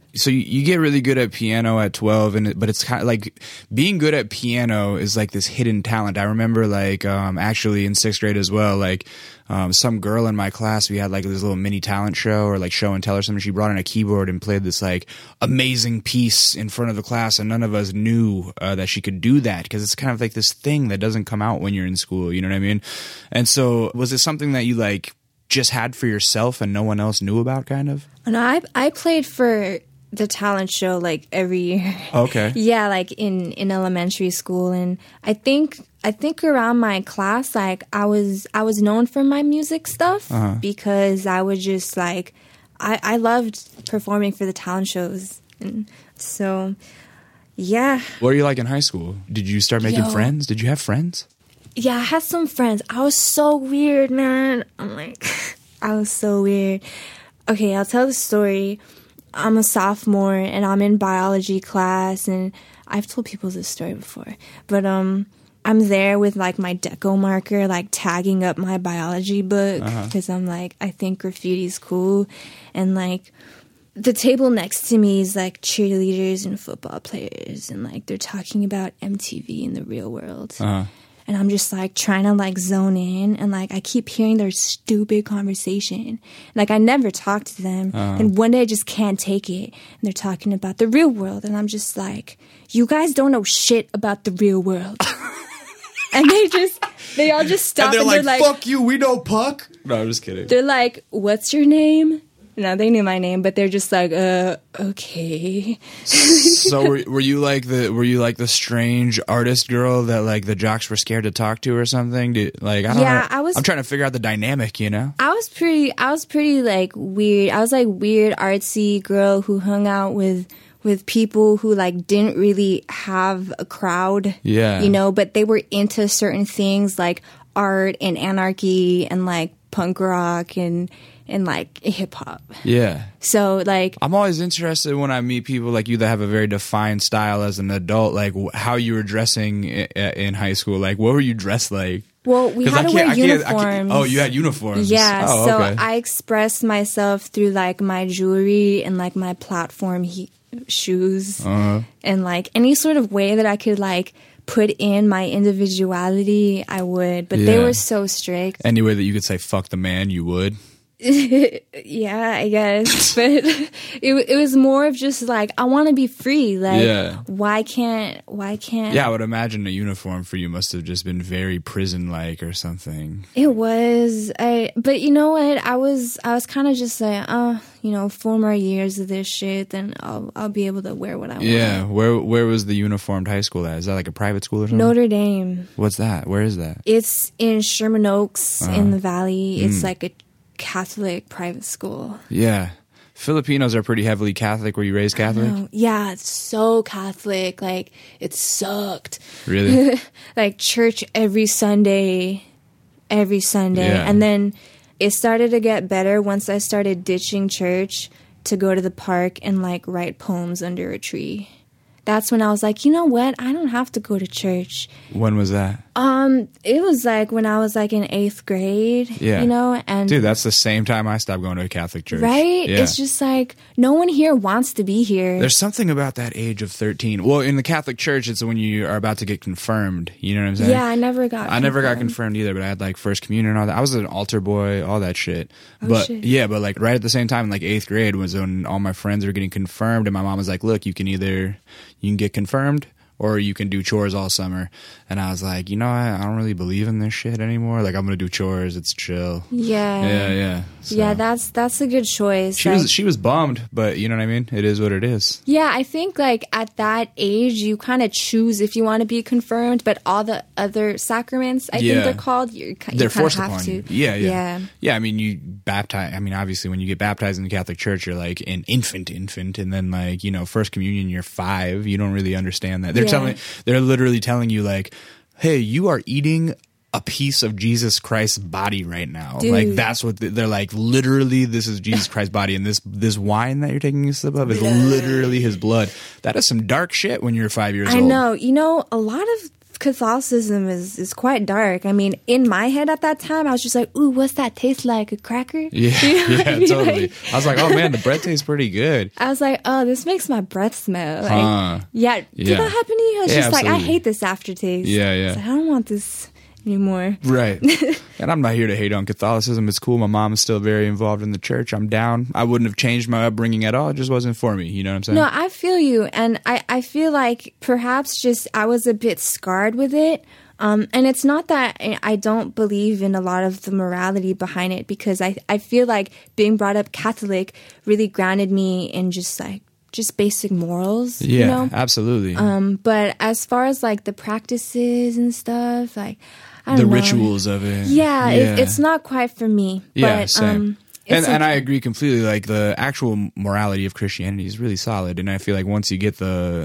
you get really good at piano at 12, but it's kind of like being good at piano is like this hidden talent. I remember like actually in 6th grade as well, like some girl in my class, we had like this little mini talent show or like show and tell or something. She brought in a keyboard and played this like amazing piece in front of the class, and none of us knew that she could do that because it's kind of like this thing that doesn't come out when you're in school. You know what I mean? And so was it something that you like just had for yourself and no one else knew about, kind of? And I played for the talent show like every year. Okay. Yeah, like in elementary school, and I think around my class, like I was known for my music stuff because I was just like I loved performing for the talent shows, and so yeah. What were you like in high school? Did you start making friends? Did you have friends? Yeah, I had some friends. I was so weird, man. I'm like, I was so weird. Okay, I'll tell the story. I'm a sophomore and I'm in biology class, and I've told people this story before, but I'm there with like my deco marker, like tagging up my biology book because I'm like, I think graffiti's cool, and like the table next to me is like cheerleaders and football players, and like they're talking about MTV in the real world. And I'm just like trying to like zone in, and like I keep hearing their stupid conversation. Like I never talk to them, and one day I just can't take it. And they're talking about the real world, and I'm just like, you guys don't know shit about the real world. And they all just stop, and they're like, fuck you, we know Puck. No, I'm just kidding. They're like, what's your name? No, they knew my name, but they're just like, okay. So were you like the strange artist girl that like the jocks were scared to talk to or something? I don't know. I'm trying to figure out the dynamic, you know? I was pretty like weird. I was like weird artsy girl who hung out with people who like didn't really have a crowd. Yeah. You know, but they were into certain things like art and anarchy and like punk rock and like hip hop. Yeah. So like I'm always interested when I meet people like you that have a very defined style as an adult, like how you were dressing in high school. Like what were you dressed like? Well, we had to wear uniforms. Oh, you had uniforms. Yeah. Oh, so okay. I expressed myself through like my jewelry and like my platform shoes and like any sort of way that I could like put in my individuality, I would. But they were so strict. Any way that you could say "fuck the man," you would. Yeah, I guess, but it was more of just like I want to be free. Like, why can't? Yeah, I would imagine a uniform for you must have just been very prison-like or something. It was, but you know what? I was kind of just like, 4 more years of this shit, then I'll be able to wear what I want. Yeah, where was the uniformed high school at? Is that like a private school or something? Notre Dame. What's that? Where is that? It's in Sherman Oaks in the Valley. It's like a Catholic private school. Yeah. Filipinos are pretty heavily Catholic. Were you raised Catholic? Yeah, it's so Catholic. Like, it sucked. Really? Like, church every Sunday. Yeah. And then it started to get better once I started ditching church to go to the park and, like, write poems under a tree. That's when I was like, you know what? I don't have to go to church. When was that? It was like when I was like in 8th grade. Yeah. You know, and dude, that's the same time I stopped going to a Catholic church. Right? Yeah. It's just like no one here wants to be here. There's something about that age of 13. Well, in the Catholic church, it's when you are about to get confirmed. You know what I'm saying? Yeah, I never got confirmed either, but I had like first communion and all that. I was an altar boy, all that shit. Shit. Yeah, but like right at the same time, in like 8th grade was when all my friends were getting confirmed, and my mom was like, "Look, you can get confirmed or you can do chores all summer. And I was like, I don't really believe in this shit anymore. Like, I'm going to do chores. It's chill. Yeah. So, yeah, that's a good choice. She was bummed, but you know what I mean? It is what it is. Yeah, I think like at that age, you kind of choose if you want to be confirmed, but all the other sacraments, I think they're called, they're forced have upon to. you. Yeah. I mean, you baptize. I mean, obviously, when you get baptized in the Catholic Church, you're like an infant, and then like First Communion, you're 5. You don't really understand that. They're literally telling you like, hey, you are eating a piece of Jesus Christ's body right now. Dude. Like that's what they're like. Literally, this is Jesus Christ's body, and this wine that you're taking a sip of is literally his blood. That is some dark shit when you're 5 years old. I know. A lot of Catholicism is quite dark. I mean, in my head at that time, I was just like, ooh, what's that taste like? A cracker? Yeah, totally. I was like, oh man, the bread tastes pretty good. I was like, oh, this makes my breath smell. Like, yeah. Did that happen to you? I was just absolutely. like, I hate this aftertaste. Yeah. I was like, I don't want this anymore. Right. And I'm not here to hate on Catholicism. It's cool. My mom is still very involved in the church. I'm down. I wouldn't have changed my upbringing at all. It just wasn't for me. You know what I'm saying? No, I feel you. And I feel like perhaps just I was a bit scarred with it. And it's not that I don't believe in a lot of the morality behind it, because I feel like being brought up Catholic really grounded me in just basic morals. Yeah, absolutely. But as far as like the practices and stuff, like I don't know. Rituals of it. Yeah, it's not quite for me. Yeah, but, same. And I agree completely. Like the actual morality of Christianity is really solid, and I feel like once you get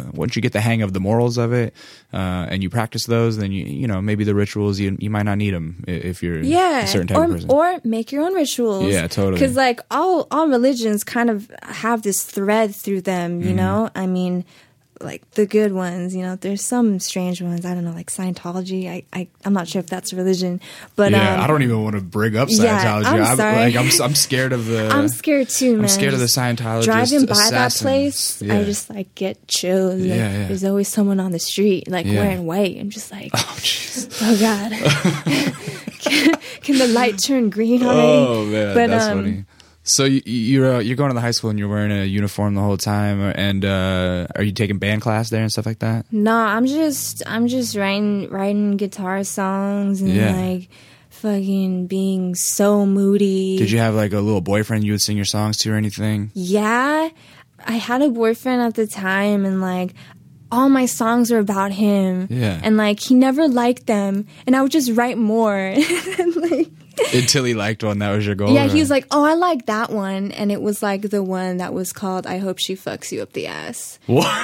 the hang of the morals of it, and you practice those, then you maybe the rituals you might not need them if you're a certain type of person. Or make your own rituals. Yeah, totally. Because like all religions kind of have this thread through them. You know, I mean, like the good ones. There's some strange ones. I don't know, like Scientology. I'm not sure if that's a religion, but I don't even want to bring up Scientology. I'm sorry. I'm scared of the. I'm scared too, man. I'm scared of the Scientologists. Driving by assassins. that place, I just like get chills. Like, there's always someone on the street like wearing white. I'm just like, oh jeez, oh god, can the light turn green already? Oh man, that's funny. So you're going to the high school and you're wearing a uniform the whole time, and are you taking band class there and stuff like that? No, I'm just writing guitar songs and like fucking being so moody. Did you have like a little boyfriend you would sing your songs to or anything? Yeah, I had a boyfriend at the time, and like all my songs were about him. Yeah, and like he never liked them, and I would just write more. And, like, until he liked one, that was your goal? Yeah, he was like, oh, I like that one. And it was like the one that was called I Hope She Fucks You Up the Ass.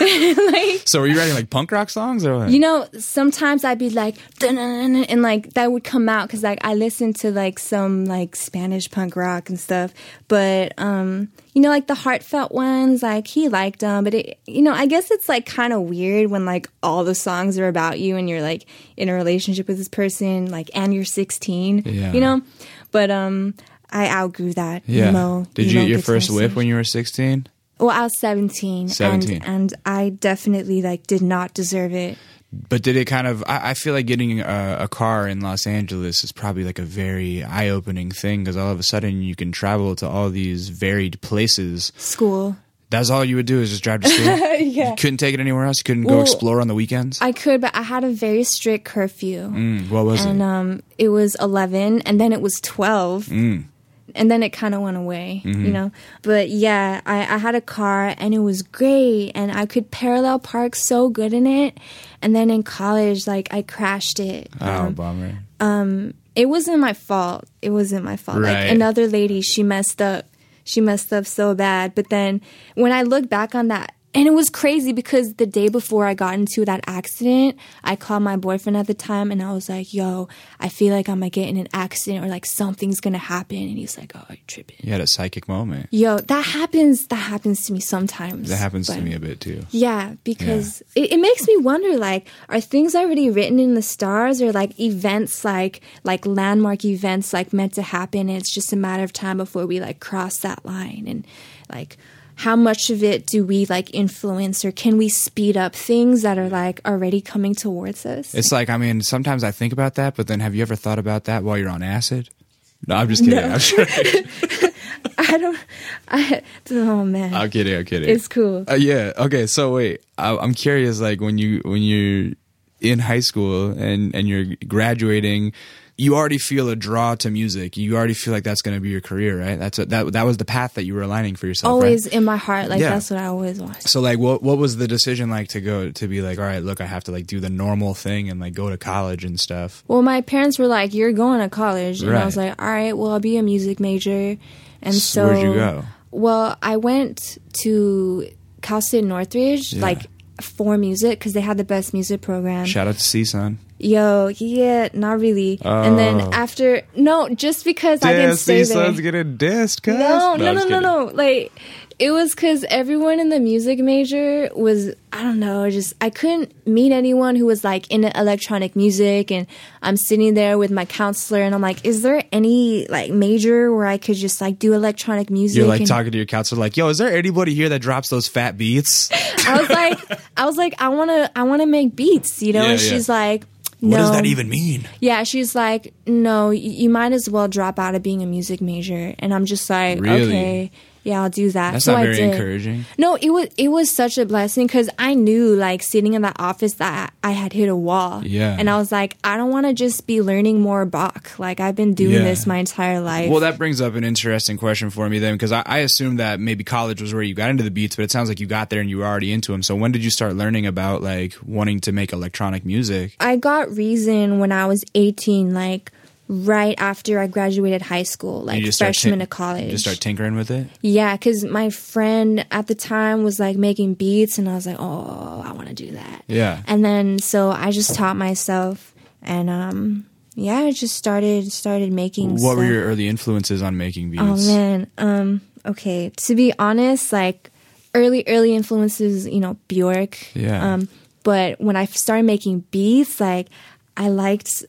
What? So were you writing like punk rock songs or what? Sometimes I'd be like, dun-dun-dun-dun, and like that would come out because like I listened to like some like Spanish punk rock and stuff. But, like the heartfelt ones, like he liked them. But, I guess it's like kind of weird when like all the songs are about you and you're like in a relationship with this person, like, and you're 16, But I outgrew that. Yeah. Did you get your first whip when you were 16? Well, I was 17. 17. And I definitely like did not deserve it. But did it kind of... I feel like getting a car in Los Angeles is probably like a very eye-opening thing, because all of a sudden you can travel to all these varied places. School. That's all you would do is just drive to school? Yeah. You couldn't take it anywhere else? You couldn't go explore on the weekends? I could, but I had a very strict curfew. What was it? And it was 11, and then it was 12. And then it kind of went away, But yeah, I had a car, and it was great, and I could parallel park so good in it. And then in college, like, I crashed it. Oh, bummer. It wasn't my fault. It wasn't my fault. Right. Like, another lady, she messed up. She messed up so bad. But then when I look back on that, and it was crazy because the day before I got into that accident, I called my boyfriend at the time, and I was like, yo, I feel like I'm going to get in an accident or like something's going to happen. And he's like, oh, you're tripping. You had a psychic moment. Yo, that happens to me sometimes. That happens to me a bit too. Yeah, because it makes me wonder, like, are things already written in the stars, or like events like landmark events like meant to happen, and it's just a matter of time before we like cross that line? And like, how much of it do we like influence, or can we speed up things that are like already coming towards us? It's like, I mean, sometimes I think about that, but then have you ever thought about that while you're on acid? No, I'm just kidding. No. I'm sure. Oh man. I'm kidding. It's cool. Yeah. Okay. So wait, I'm curious. Like when you're in high school and you're graduating, you already feel a draw to music. You already feel like that's going to be your career, right? That was the path that you were aligning for yourself. Always right? in my heart, like Yeah. that's what I always wanted. So like, what was the decision like to be like, all right, look, I have to like do the normal thing and like go to college and stuff. Well, my parents were like, "You're going to college," and I was Right. like, "All right, well, I'll be a music major." And so, Where'd you go? Well, I went to Cal State Northridge, Yeah. like for music, because they had the best music program. Shout out to CSUN. Yo, yeah, not really. And then after, no, just because I didn't stay there. CSUN's getting dissed, cuz. No. I'm just kidding. Like, it was because everyone in the music major was, I don't know, just, I couldn't meet anyone who was like into electronic music. And I'm sitting there with my counselor and I'm like, is there any like major where I could just like do electronic music? You're like and talking to your counselor, like, yo, is there anybody here that drops those fat beats? I was like, I want to make beats, you know? Yeah, and yeah. she's like, no. What does that even mean? Yeah, she's like, no, you might as well drop out of being a music major. And I'm just like, Really? okay, yeah, I'll do that. That's so not I very did. encouraging. No, it was such a blessing because I knew, like, sitting in that office that I had hit a wall. Yeah. And I was like, I don't want to just be learning more Bach. Like, I've been doing Yeah. this my entire life. Well, that brings up an interesting question for me then, because I assumed that maybe college was where you got into the beats, but it sounds like you got there and you were already into them. So when did you start learning about like wanting to make electronic music? I got Reason when I was 18, like, right after I graduated high school, like You just start freshman tin- to college. You just start tinkering with it? Yeah, because my friend at the time was like making beats, and I was like, oh, I want to do that. Yeah. And then so I just taught myself, and yeah, I just started making. What stuff. were your early influences on making beats? Oh man, okay. To be honest, like early influences, you know, Bjork. Yeah. But when I started making beats, like I liked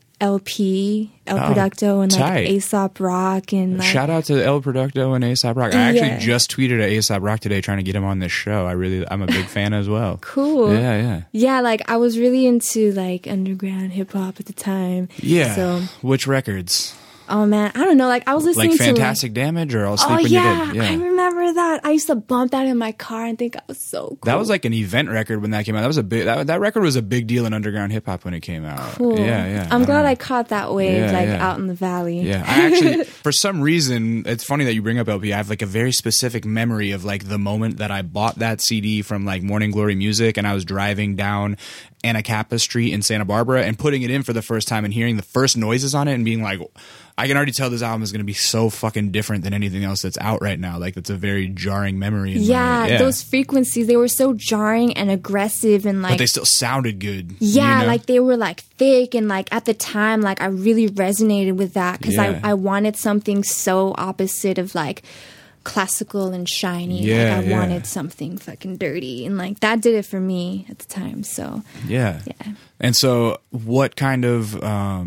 LP, El Producto, and like tight. Aesop Rock, and like, Shout out to El Producto and A$AP Rock. I actually Yeah. just tweeted at A$AP Rock today trying to get him on this show. I'm a big fan as well. Cool. Yeah. Yeah, like I was really into like underground hip hop at the time. Yeah. So, Which records? oh man, I don't know. Like I was listening Like to Fantastic Damage or I'll Sleep Oh When yeah, You Did? I remember that. I used to bump that in my car and think I was so cool. That was like an event record when that came out. That was a big that record was a big deal in underground hip hop when it came out. cool. Yeah. I'm glad I caught that wave, Yeah, like yeah. out in the valley. Yeah, I actually, for some reason, it's funny that you bring up LP. I have like a very specific memory of like the moment that I bought that CD from like Morning Glory Music, and I was driving down Anacapa Street in Santa Barbara and putting it in for the first time and hearing the first noises on it and being like, I can already tell this album is going to be so fucking different than anything else that's out right now. Like, that's a very jarring memory. in my- Yeah, those frequencies, they were so jarring and aggressive and like but they still sounded good. yeah, you know? like they were like thick and like at the time, like I really resonated with that because Yeah. I wanted something so opposite of like classical and shiny. Yeah, like I yeah. wanted something fucking dirty and like that did it for me at the time. So Yeah. yeah. And so what kind of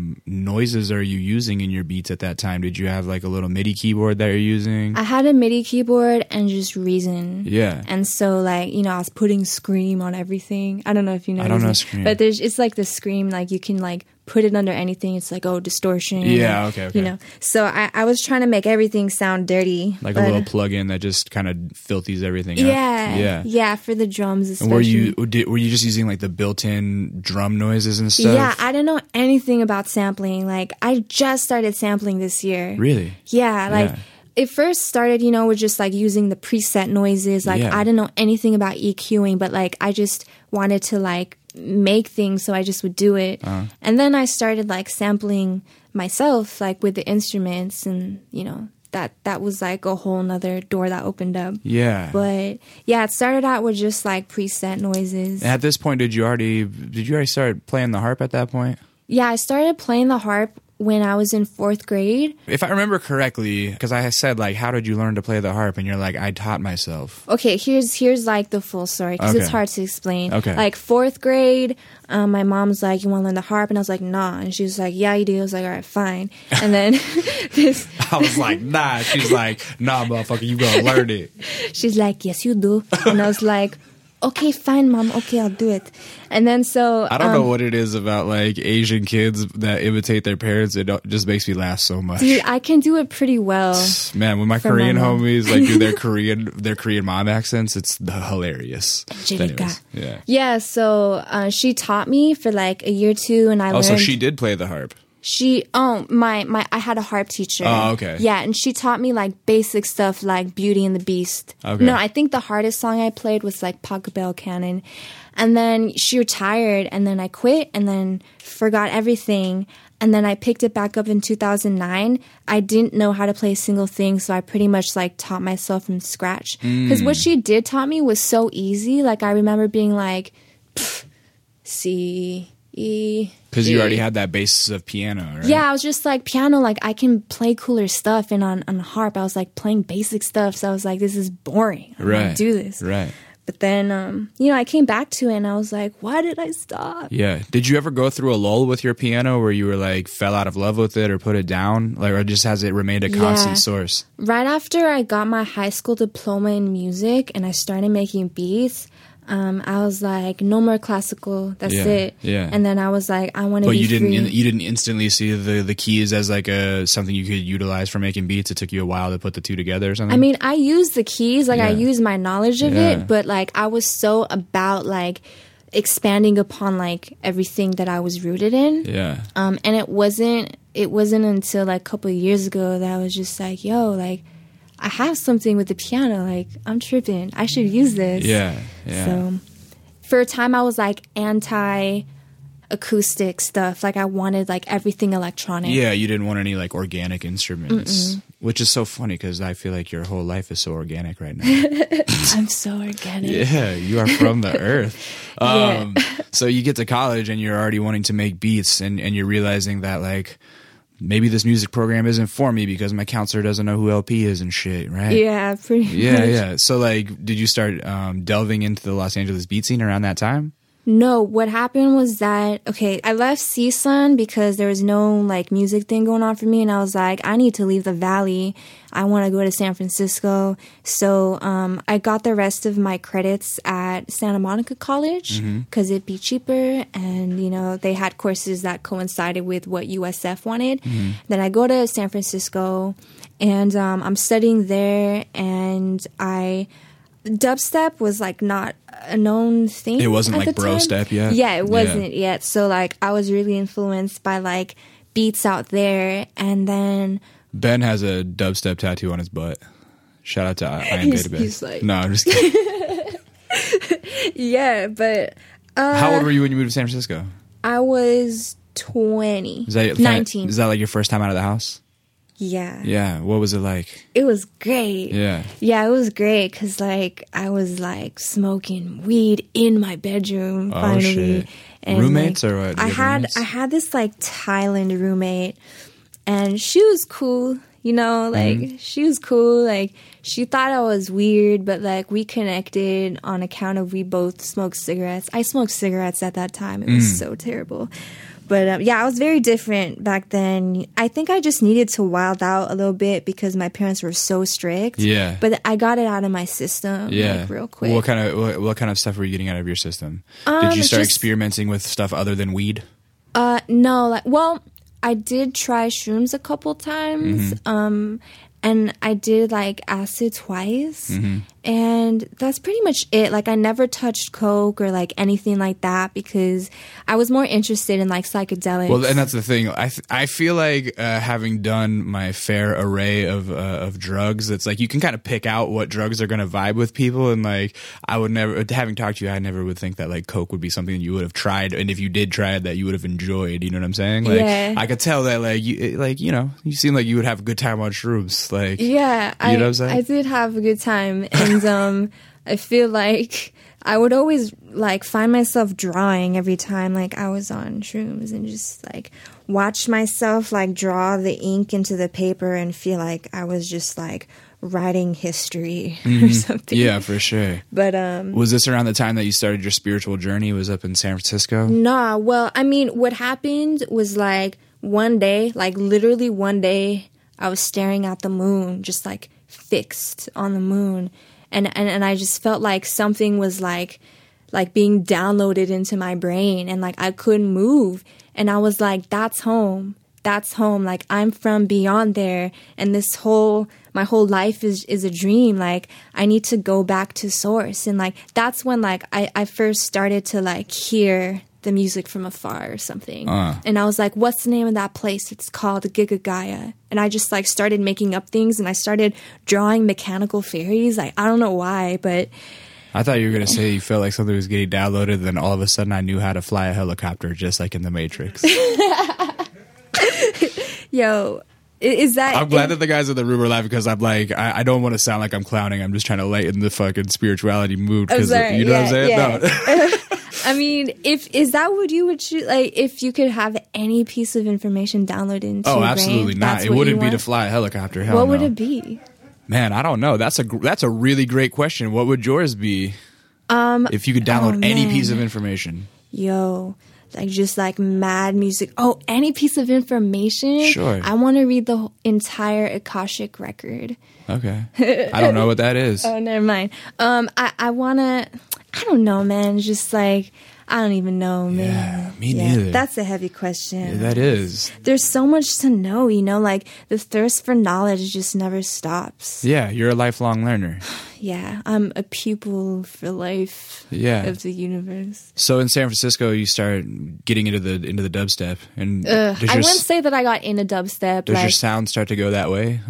noises are you using in your beats at that time? Did you have like a little MIDI keyboard that you're using? I had a MIDI keyboard and just Reason. Yeah. And so like, you know, I was putting Scream on everything. I don't know if you know. I don't know Reason, Scream. But it's like the Scream, like you can like put it under anything. It's like, oh, distortion. Yeah, and, okay. You know, so I was trying to make everything sound dirty. Like but- a little plug-in that just kind of filthies everything Yeah. up. Yeah, for the drums And especially. were you just using like the built-in drum noises and stuff? Yeah, I didn't know anything about sampling. Like, I just started sampling this year. Really? Yeah, like, Yeah. it first started, you know, with just, like, using the preset noises. Like, Yeah. I didn't know anything about EQing, but, like, I just wanted to, like, make things, so I just would do it. And then I started, like, sampling myself, like, with the instruments, and, you know, that was, like, a whole nother door that opened up. Yeah. But, yeah, it started out with just, like, preset noises. At this point, did you already start playing the harp at that point? Yeah, I started playing the harp when I was in 4th grade. If I remember correctly, because I said like, how did you learn to play the harp? And you're like, I taught myself. Okay, here's like the full story because it's Okay. hard to explain. Okay. Like 4th grade, my mom's like, "You want to learn the harp?" And I was like, "Nah." And she was like, "Yeah, you do." I was like, "All right, fine." And then I was like, nah. She's like, nah, motherfucker, you gonna learn it. she's like, "Yes, you do." And I was like, okay, fine, mom. Okay, I'll do it. And then so I don't know what it is about like Asian kids that imitate their parents. It just makes me laugh so much. dude, I can do it pretty well. Man, when my For my Korean mom. homies like do their Korean mom accents, it's hilarious. Angelica. Anyways, yeah. Yeah, so she taught me for like a year or two, and I Oh, so learned. she did play the harp. My I had a harp teacher. Oh, okay. Yeah, and she taught me like basic stuff like Beauty and the Beast. Okay. No, I think the hardest song I played was like Pachelbel Canon. And then she retired, and then I quit, and then forgot everything. And then I picked it back up in 2009. I didn't know how to play a single thing, so I pretty much like taught myself from scratch. Because what she did taught me was so easy. Like I remember being like, C, E. Because you G. already had that basis of piano, right? Yeah, I was just like, piano, like I can play cooler stuff. And on harp, I was like playing basic stuff. So I was like, this is boring. I don't Right. want to do this. Right. But then, I came back to it and I was like, why did I stop? Yeah. Did you ever go through a lull with your piano where you were like fell out of love with it or put it down? Like, or just has it remained a constant Yeah. source? Right after I got my high school diploma in music and I started making beats, I was like, no more classical. That's Yeah, it. yeah. And then I was like, I want to But be you didn't free. you didn't instantly see the keys as like something you could utilize for making beats. It took you a while to put the two together or something. I mean, I use the keys, like I Yeah. use my knowledge of Yeah. it, but like I was so about like expanding upon like everything that I was rooted in. yeah. And it wasn't until like a couple of years ago that I was just like, yo, like I have something with the piano, like I'm tripping. I should use this. Yeah. Yeah. So for a time I was like anti acoustic stuff. Like I wanted like everything electronic. Yeah, you didn't want any like organic instruments, which is so funny because I feel like your whole life is so organic right now. I'm so organic. Yeah, you are from the earth. Yeah. So you get to college and you're already wanting to make beats and you're realizing that like maybe this music program isn't for me because my counselor doesn't know who LP is and shit, right? Yeah, pretty Yeah, much. yeah. So like, did you start delving into the Los Angeles beat scene around that time? No, what happened was that, okay, I left CSUN because there was no like music thing going on for me. And I was like, I need to leave the Valley. I want to go to San Francisco. So I got the rest of my credits at Santa Monica College because it'd be cheaper. And, they had courses that coincided with what USF wanted. Then I go to San Francisco and I'm studying there and dubstep was like not a known thing. It wasn't at like the bro time. step yet? Yeah, it wasn't yet. So like I was really influenced by like beats out there, and then Ben has a dubstep tattoo on his butt. Shout out to Iron He's- Database. he's like- No, I'm just kidding. yeah, but How old were you when you moved to San Francisco? I was 20, Is that 19. Is that like your first time out of the house? Yeah, Yeah. What was it like? it was great. Yeah. Yeah, it was great because like I was like smoking weed in my bedroom Oh, finally. shit. And, Roommates like, or what? Did I you have had roommates? I had this like Thailand roommate, and she was cool. Like she was cool. Like she thought I was weird, but like we connected on account of we both smoked cigarettes. I smoked cigarettes at that time. It was so terrible. But yeah, I was very different back then. I think I just needed to wild out a little bit because my parents were so strict. Yeah. But I got it out of my system Yeah. like real quick. What kind of stuff were you getting out of your system? Did you start just- experimenting with stuff other than weed? No, like, well, I did try shrooms a couple times. And I did like acid twice. And that's pretty much it. Like I never touched coke or like anything like that because I was more interested in like psychedelics. Well, and that's the thing. I feel like having done my fair array of drugs, it's like you can kind of pick out what drugs are going to vibe with people. And like I would never, having talked to you, I never would think that like coke would be something that you would have tried, and if you did try it, that you would have enjoyed. You know what I'm saying? Like Yeah. I could tell that you seem like you would have a good time on shrooms. Like Yeah, You know what I'm saying? I did have a good time, and I feel like I would always like find myself drawing every time like I was on shrooms, and just like watch myself like draw the ink into the paper and feel like I was just like writing history or something. yeah, for sure. But Was this around the time that you started your spiritual journey? Was up in San Francisco? nah. Well, I mean, what happened was like one day, like literally one day, I was staring at the moon, just like fixed on the moon. and I just felt like something was like being downloaded into my brain, and like I couldn't move. And I was like, that's home. That's home. Like, I'm from beyond there. And my whole life is a dream. Like, I need to go back to source. And like, that's when like I first started to like hear the music from afar or something. And I was like, what's the name of that place? It's called Gigagaya. And I just like started making up things, and I started drawing mechanical fairies. Like, I don't know why, but I thought you were going to say you felt like something was getting downloaded, then all of a sudden I knew how to fly a helicopter just like in The Matrix. Yo, is that... I'm glad that the guys in the room are laughing, because I'm like, I don't want to sound like I'm clowning. I'm just trying to lighten the fucking spirituality mood. Because you know what I'm saying? Yeah. No. I mean, is that what you would choose? Like, if you could have any piece of information downloaded into your brain? Oh, absolutely not. It wouldn't be to fly a helicopter. Hell what no. would it be? Man, I don't know. That's a really great question. What would yours be? If you could download any piece of information. Yo, like just like mad music. Oh, any piece of information? Sure. I want to read the entire Akashic record. Okay. I don't know what that is. Oh, never mind. I want to, I don't know, man. Just like, I don't even know, man. Yeah, me neither. That's a heavy question. Yeah, that is. There's so much to know, you know, like the thirst for knowledge just never stops. Yeah, you're a lifelong learner. Yeah, I'm a pupil for life of the universe. So in San Francisco, you start getting into the dubstep, and I wouldn't say that I got into dubstep. Does your sound start to go that way?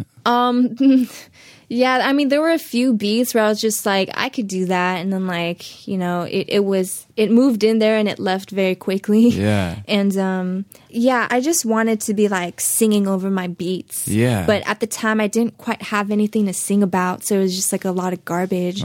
Yeah, I mean, there were a few beats where I was just like, I could do that, and then like, you know, it moved in there and it left very quickly. Yeah. And yeah, I just wanted to be like singing over my beats. Yeah. But at the time, I didn't quite have anything to sing about, so it was just like a lot of garbage.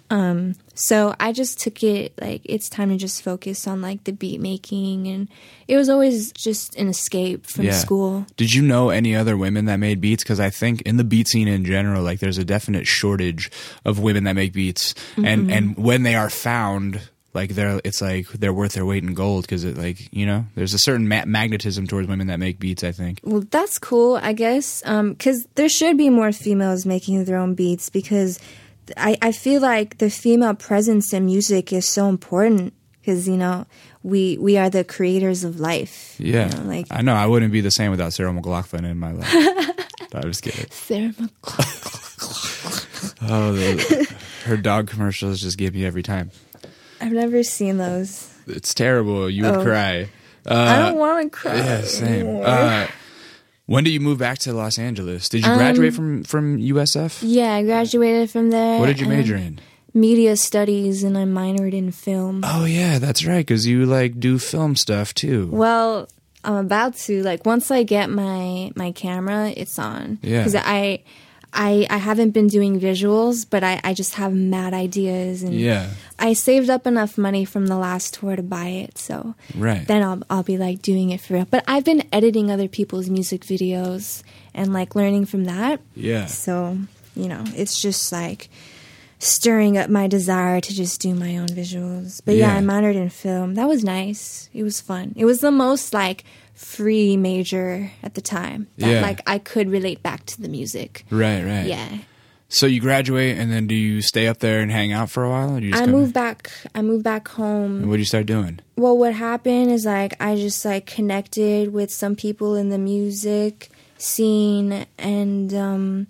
So I just took it like it's time to just focus on like the beat making, and it was always just an escape from school. Did you know any other women that made beats? Because I think in the beat scene in general, like there's a definite shortage of women that make beats, and when they are found, like it's like they're worth their weight in gold, because it like, you know, there's a certain magnetism towards women that make beats, I think. Well, that's cool, I guess, because there should be more females making their own beats, because I feel like the female presence in music is so important, because, you know, we are the creators of life. Yeah. You know, like, I know. I wouldn't be the same without Sarah McLachlan in my life. I'm just kidding. Sarah McLachlan. Oh, her dog commercials just get me every time. I've never seen those. It's terrible. You would cry. I don't want to cry. Yeah, same. When did you move back to Los Angeles? Did you graduate from USF? Yeah, I graduated from there. What did you major in? Media studies, and I minored in film. Oh, yeah, that's right, because you, like, do film stuff, too. Well, I'm about to. Like, once I get my camera, it's on. Yeah. Because I haven't been doing visuals, but I just have mad ideas. And yeah. I saved up enough money from the last tour to buy it, so then I'll be, like, doing it for real. But I've been editing other people's music videos and, like, learning from that. Yeah. So, you know, it's just, like, stirring up my desire to just do my own visuals. But yeah, I minored in film. That was nice. It was fun. It was the most like free major at the time that like I could relate back to the music. Right. Yeah. So you graduate, and then do you stay up there and hang out for a while? Or do you just I moved back home. And what did you start doing? Well, what happened is like I just like connected with some people in the music scene, and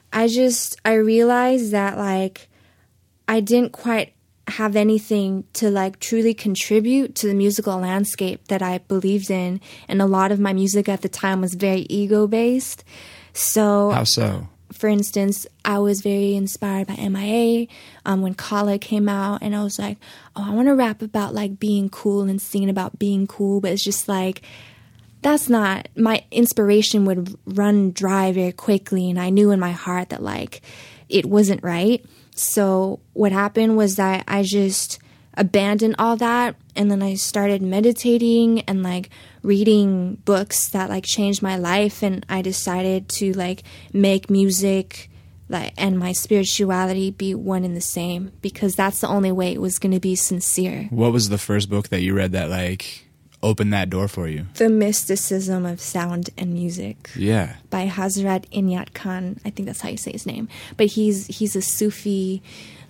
I realized that like I didn't quite have anything to like truly contribute to the musical landscape that I believed in, and a lot of my music at the time was very ego based. So how so? For instance, I was very inspired by MIA when Kala came out, and I was like, oh, I want to rap about like being cool and singing about being cool, but it's just like that's not, my inspiration would run dry very quickly, and I knew in my heart that like it wasn't right. So what happened was that I just abandoned all that, and then I started meditating and like reading books that like changed my life, and I decided to like make music like and my spirituality be one and the same, because that's the only way it was going to be sincere. What was the first book that you read that like opened that door for you? The Mysticism of Sound and Music. Yeah. By Hazrat Inayat Khan. I think that's how you say his name. But he's a Sufi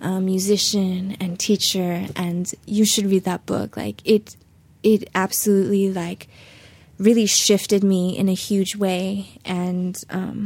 musician and teacher, and you should read that book. Like it absolutely like really shifted me in a huge way, and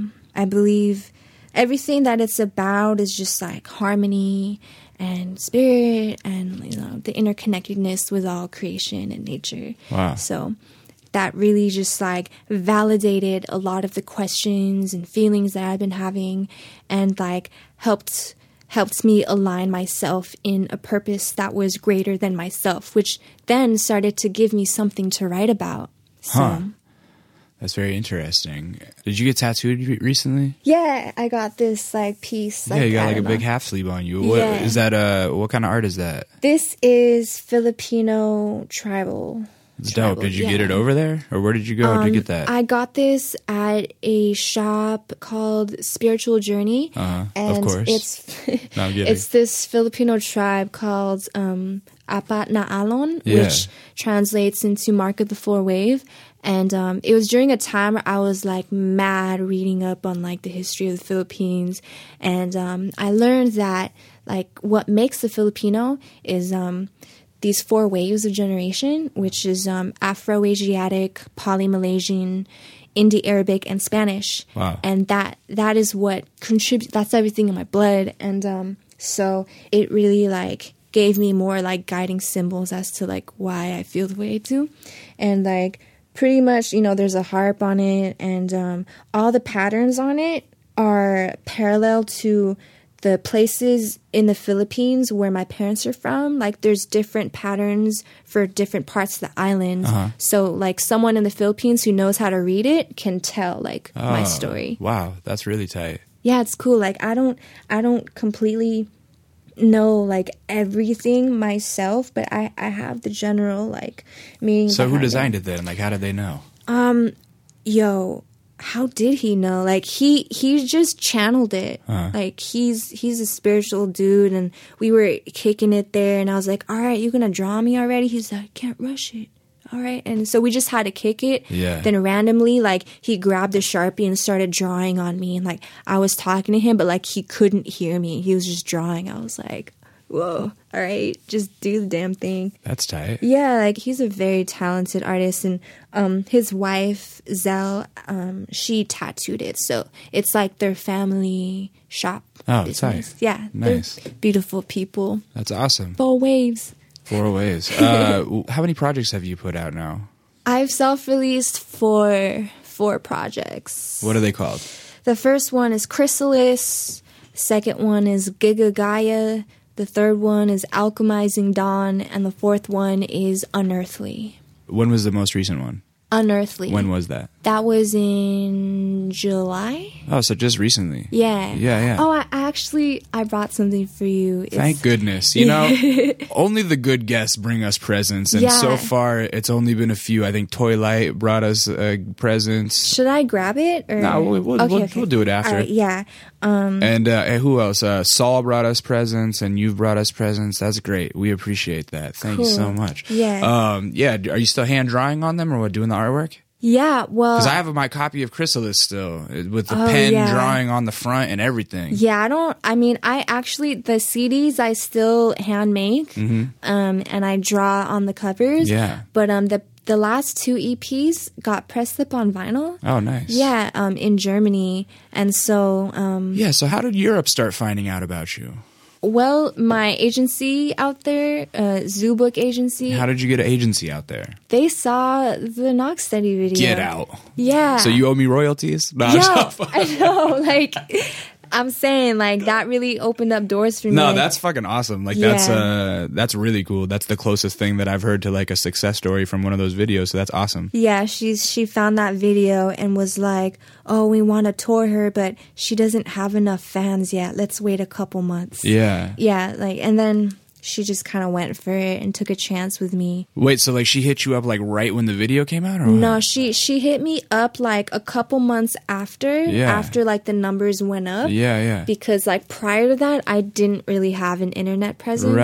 I believe everything that it's about is just like harmony and spirit and, you know, the interconnectedness with all creation and nature. Wow. So that really just like validated a lot of the questions and feelings that I've been having, and like helped me align myself in a purpose that was greater than myself, which then started to give me something to write about. So, Huh. That's very interesting. Did you get tattooed recently? yeah, I got this like piece. Yeah, you got I like a don't big know. half sleeve on you. What Yeah. is that? What kind of art is that? This is Filipino tribal. It's dope. Did you get it yeah. over there, or where did you go to get that? I got this at a shop called Spiritual Journey, and of course. it's No, I'm kidding. it's this Filipino tribe called Apat na Alon, Yeah. which translates into Mark of the Four Wave. And it was during a time where I was like mad reading up on like the history of the Philippines, and I learned that like what makes the Filipino is these four waves of generation, which is Afro-Asiatic, Poly-Malaysian, Indo-Arabic, and Spanish. Wow. And that is what contributes. That's everything in my blood, and so it really like gave me more like guiding symbols as to like why I feel the way I do, and like pretty much, you know, there's a harp on it, and all the patterns on it are parallel to the places in the Philippines where my parents are from. Like there's different patterns for different parts of the island. So like someone in the Philippines who knows how to read it can tell like my story. Wow, that's really tight. Yeah, it's cool. Like I don't completely know like everything myself, but I have the general like meaning. So who behind designed it then? Like, how did they know? Yo, how did he know? Like he just channeled it. Like he's a spiritual dude, and we were kicking it there, and I was like, all right, you gonna draw me already? He's like, can't rush it. All right. And so we just had to kick it. Yeah. Then randomly, like, he grabbed the Sharpie and started drawing on me. And, like, I was talking to him, but, like, he couldn't hear me. He was just drawing. I was like, whoa, all right, just do the damn thing. That's tight. Yeah, like, he's a very talented artist. And his wife, Zell, she tattooed it. So it's like their family shop. Oh, business. tight. Yeah. Nice. They're beautiful people. That's awesome. Four waves. 4 ways. How many projects have you put out now? I've self-released four projects. What are they called? The first one is Chrysalis. The second one is Giga Gaia. The third one is Alchemizing Dawn. And the fourth one is Unearthly. When was the most recent one? Unearthly. When was that? That was in July. Oh, so just recently. Yeah. Yeah. Oh, I brought something for you. Thank goodness. You know, only the good guests bring us presents. And Yeah. so far, it's only been a few. I think Toy Light brought us presents. Should I grab it? Or? No, we'll do it after. All right, yeah. And who else? Saul brought us presents, and you've brought us presents. That's great. We appreciate that. Thank you so Cool. much. Yeah. Yeah. Are you still hand drawing on them, or what? Doing the artwork? Yeah, well... Because I have my copy of Chrysalis still, with the Oh, pen yeah. drawing on the front and everything. Yeah, I actually, the CDs I still hand make, and I draw on the covers. Yeah. But the last two EPs got pressed up on vinyl. Oh, nice. Yeah, in Germany. And so, Yeah, so how did Europe start finding out about you? well, my agency out there, Zoo Book Agency, How did you get an agency out there? they saw the Knock Steady video. Get out. Yeah. So you owe me royalties? No, I'm Yo, just- I know, like... I'm saying, like, that really opened up doors for me. No, that's fucking awesome. Like, Yeah. that's really cool. That's the closest thing that I've heard to, like, a success story from one of those videos, so that's awesome. Yeah, she found that video and was like, "Oh, we want to tour her, but she doesn't have enough fans yet. Let's wait a couple months." Yeah. Yeah, like, and then she just kind of went for it and took a chance with me. Wait, so, like, she hit you up, like, right when the video came out? Or what? No, she hit me up like a couple months after, Yeah. like the numbers went up. Yeah. Because like prior to that, I didn't really have an internet presence. Right.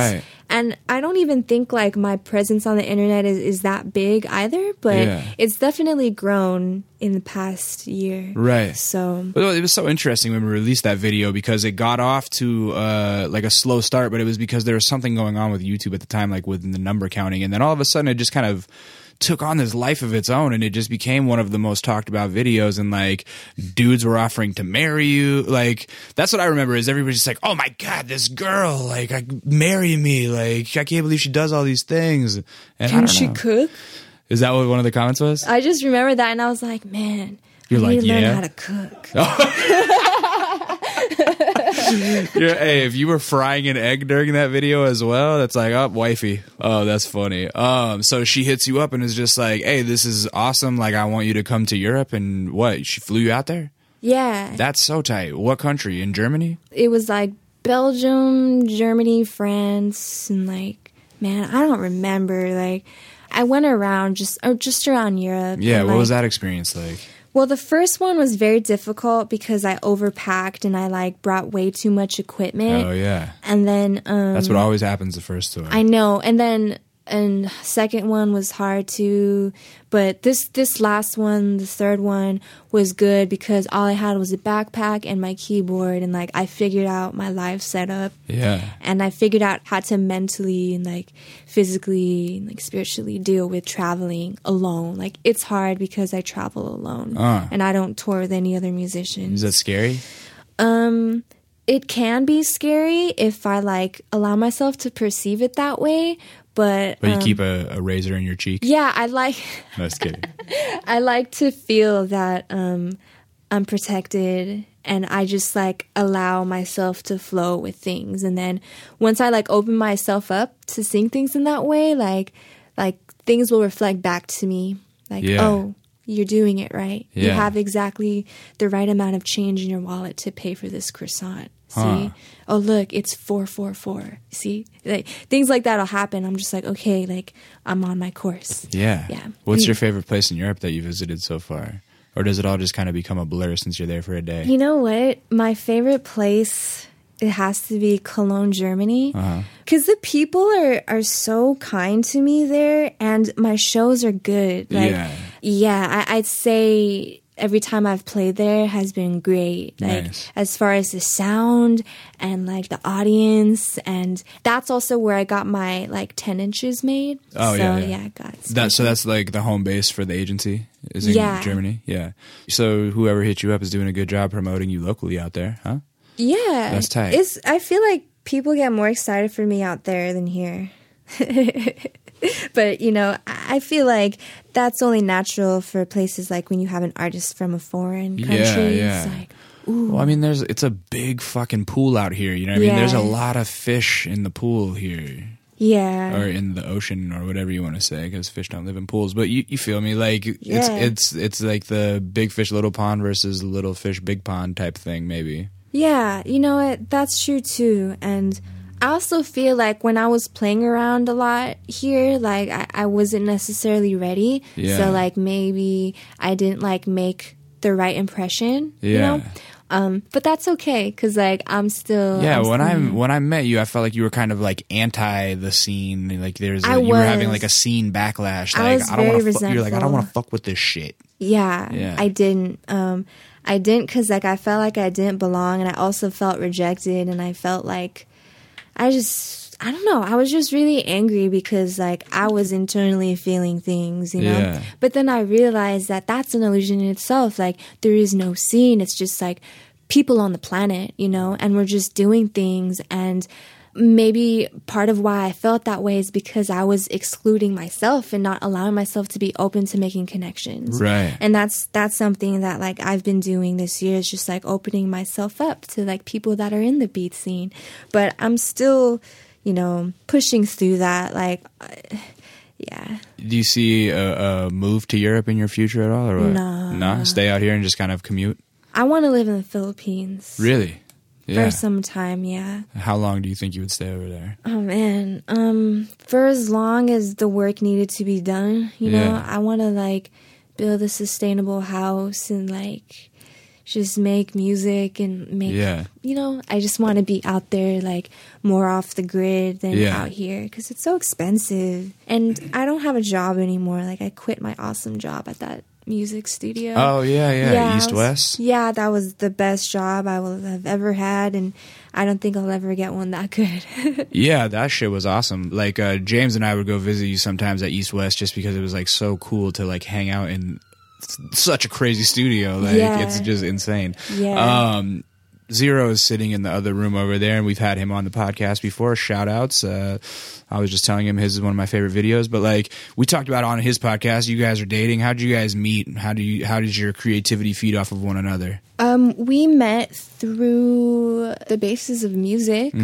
And I don't even think like my presence on the internet is that big either, but it's definitely grown in the past year. Right. So well, it was so interesting when we released that video because it got off to like a slow start, but it was because there was something going on with YouTube at the time, like with the number counting. And then all of a sudden it just kind of took on this life of its own, and it just became one of the most talked about videos, and like dudes were offering to marry you. Like that's what I remember is everybody's just like, oh my God, this girl, like marry me. Like I can't believe she does all these things. And can she cook? Is that what one of the comments was? I just remember that and I was like, man, I need to learn how to cook. Hey, if you were frying an egg during that video as well, that's like, oh, wifey. Oh, that's funny. So she hits you up and is just like, hey, this is awesome. Like, I want you to come to Europe. And what? She flew you out there? Yeah. That's so tight. What country? In Germany? It was like Belgium, Germany, France, and like, man, I don't remember. Like, I went around just around Europe. Yeah, what was that experience like? Well, the first one was very difficult because I overpacked and I like brought way too much equipment. Oh yeah. And then that's what always happens the first tour. I know. And then second one was hard too, but this last one, the third one, was good because all I had was a backpack and my keyboard, and like I figured out my live setup. Yeah. And I figured out how to mentally and like physically and like spiritually deal with traveling alone. Like it's hard because I travel alone and I don't tour with any other musicians. Is that scary? It can be scary if I like allow myself to perceive it that way. But you keep a razor in your cheek? Yeah, I like... No, just kidding. I like to feel that I'm protected and I just like allow myself to flow with things. And then once I like open myself up to seeing things in that way, like things will reflect back to me. Like, oh, you're doing it right. Yeah. You have exactly the right amount of change in your wallet to pay for this croissant. See? Oh, look, it's 444. See? Like, things like that will happen. I'm just like, okay, like, I'm on my course. Yeah. What's your favorite place in Europe that you visited so far? Or does it all just kind of become a blur since you're there for a day? You know what? My favorite place, it has to be Cologne, Germany. Because the people are so kind to me there, and my shows are good. Like, I'd say... every time I've played there has been great. Like as far as the sound and like the audience, and that's also where I got my like 10 inches made. Oh, so, I got that. So that's like the home base for the agency is in Germany. Yeah. So whoever hit you up is doing a good job promoting you locally out there, huh? Yeah. That's tight. I feel like people get more excited for me out there than here. But, you know, I feel like that's only natural for places like when you have an artist from a foreign country. Yeah. It's like, ooh. Well, I mean, it's a big fucking pool out here. You know what I mean? There's a lot of fish in the pool here. Yeah. Or in the ocean or whatever you want to say, because fish don't live in pools. But you feel me? Like, it's like the big fish, little pond versus little fish, big pond type thing, maybe. Yeah. You know what? That's true, too. And... I also feel like when I was playing around a lot here, like I wasn't necessarily ready. Yeah. So like maybe I didn't like make the right impression, you know? But that's okay because like I'm still when I met you, I felt like you were kind of like anti the scene. Like you were having like a scene backlash. Like I don't want to. You're like I don't want to fuck with this shit. Yeah. I didn't. I didn't because like I felt like I didn't belong, and I also felt rejected, and I felt like. I don't know. I was just really angry because, like, I was internally feeling things, you know? Yeah. But then I realized that that's an illusion in itself. Like, there is no scene. It's just, like, people on the planet, you know? And we're just doing things. And maybe part of why I felt that way is because I was excluding myself and not allowing myself to be open to making connections. Right. And that's something that like I've been doing this year, is just like opening myself up to like people that are in the beat scene. But I'm still, you know, pushing through that. Like, yeah. Do you see a move to Europe in your future at all, or what? No. Stay out here and just kind of commute. I want to live in the Philippines. Really? Yeah. For some time, yeah. How long do you think you would stay over there? Oh, man. For as long as the work needed to be done, you know? I want to, like, build a sustainable house and, like, just make music and make, you know, I just want to be out there, like, more off the grid than out here because it's so expensive. And I don't have a job anymore. Like, I quit my awesome job at that music studio. Oh, yeah. East West? Yeah, that was the best job I will have ever had, and I don't think I'll ever get one that good. Yeah, that shit was awesome. Like, James and I would go visit you sometimes at East West just because it was, like, so cool to, like, hang out in such a crazy studio. Like, it's just insane. Yeah. Zero is sitting in the other room over there, and we've had him on the podcast before. Shout outs. I was just telling him his is one of my favorite videos, but like we talked about on his podcast, you guys are dating. How did you guys meet? How did your creativity feed off of one another? We met through the basis of music.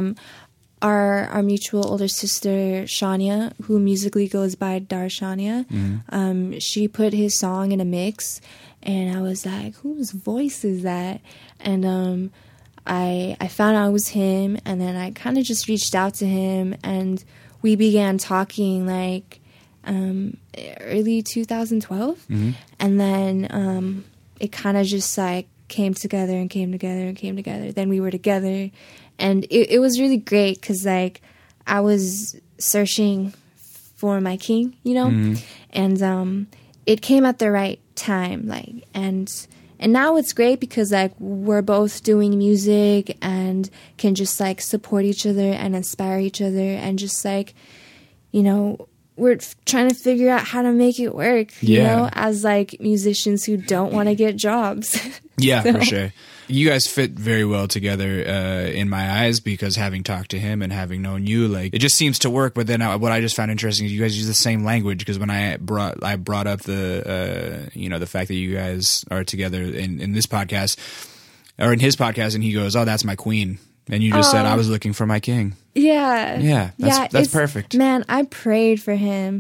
Our mutual older sister, Shania, who musically goes by Darshania, she put his song in a mix, and I was like, whose voice is that? And I found out it was him, and then I kind of just reached out to him, and we began talking like early 2012, and then it kind of just like came together. Then we were together, and it was really great because like I was searching for my king, you know, and it came at the right time, like and now it's great because like we're both doing music and can just like support each other and inspire each other, and just like, you know, we're trying to figure out how to make it work, you know, as like musicians who don't want to get jobs. Yeah, so. For sure. You guys fit very well together in my eyes because having talked to him and having known you, like it just seems to work. But then what I just found interesting is you guys use the same language, because when I brought up the you know, the fact that you guys are together in this podcast or in his podcast, and he goes, "Oh, that's my queen," and you just said, "I was looking for my king." Yeah. That's perfect. Man, I prayed for him.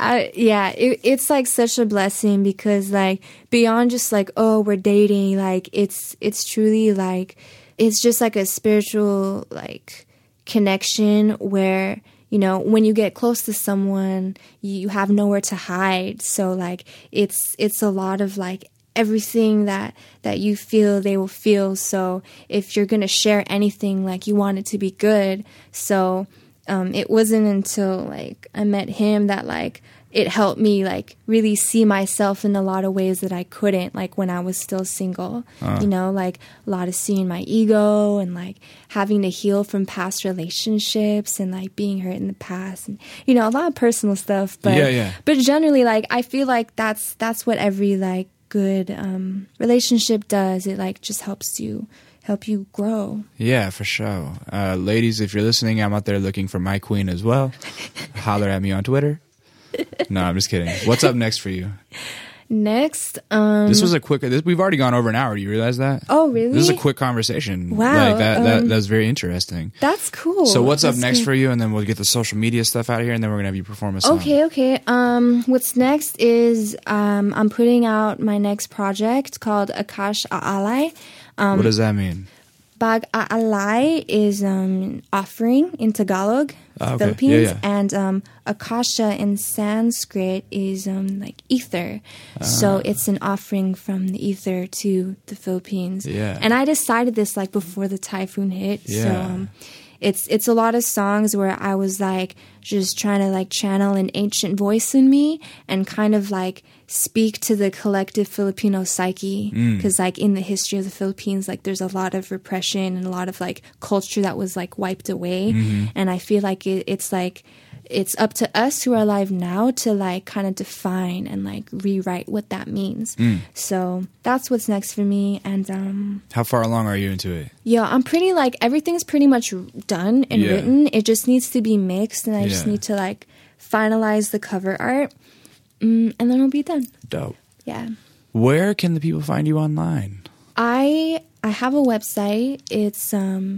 It's like such a blessing because like beyond just like, oh, we're dating, like it's truly like it's just like a spiritual like connection where, you know, when you get close to someone, you have nowhere to hide. So like it's a lot of like everything that you feel, they will feel. So if you're going to share anything, like you want it to be good. So it wasn't until like I met him that like it helped me like really see myself in a lot of ways that I couldn't, like when I was still single, you know, like a lot of seeing my ego and like having to heal from past relationships and like being hurt in the past and, you know, a lot of personal stuff. But but generally, like I feel like that's what every like good relationship does. It like just help you grow. Yeah, for sure. Ladies, if you're listening, I'm out there looking for my queen as well. Holler at me on Twitter. No, I'm just kidding. What's up next for you? Next, this was a quick. We've already gone over an hour. Do you realize that? Oh, really? This is a quick conversation. Wow, like that was very interesting. That's cool. So what's up next for you? And then we'll get the social media stuff out of here, and then we're gonna have you perform a song. Okay. What's next is I'm putting out my next project called Akash Aalay. What does that mean? Bag Aalay is offering in Tagalog, Philippines, and Akasha in Sanskrit is like ether. So it's an offering from the ether to the Philippines. And I decided this like before the typhoon hit. So it's a lot of songs where I was like just trying to like channel an ancient voice in me and kind of like speak to the collective Filipino psyche, because like in the history of the Philippines, like there's a lot of repression and a lot of like culture that was like wiped away, and I feel like it's like it's up to us who are alive now to like kind of define and like rewrite what that means. So that's what's next for me. And how far along are you into it? Yeah, I'm pretty like everything's pretty much done and written. It just needs to be mixed, and I just need to like finalize the cover art. And then it'll be done. Dope. Yeah. Where can the people find you online? I have a website. It's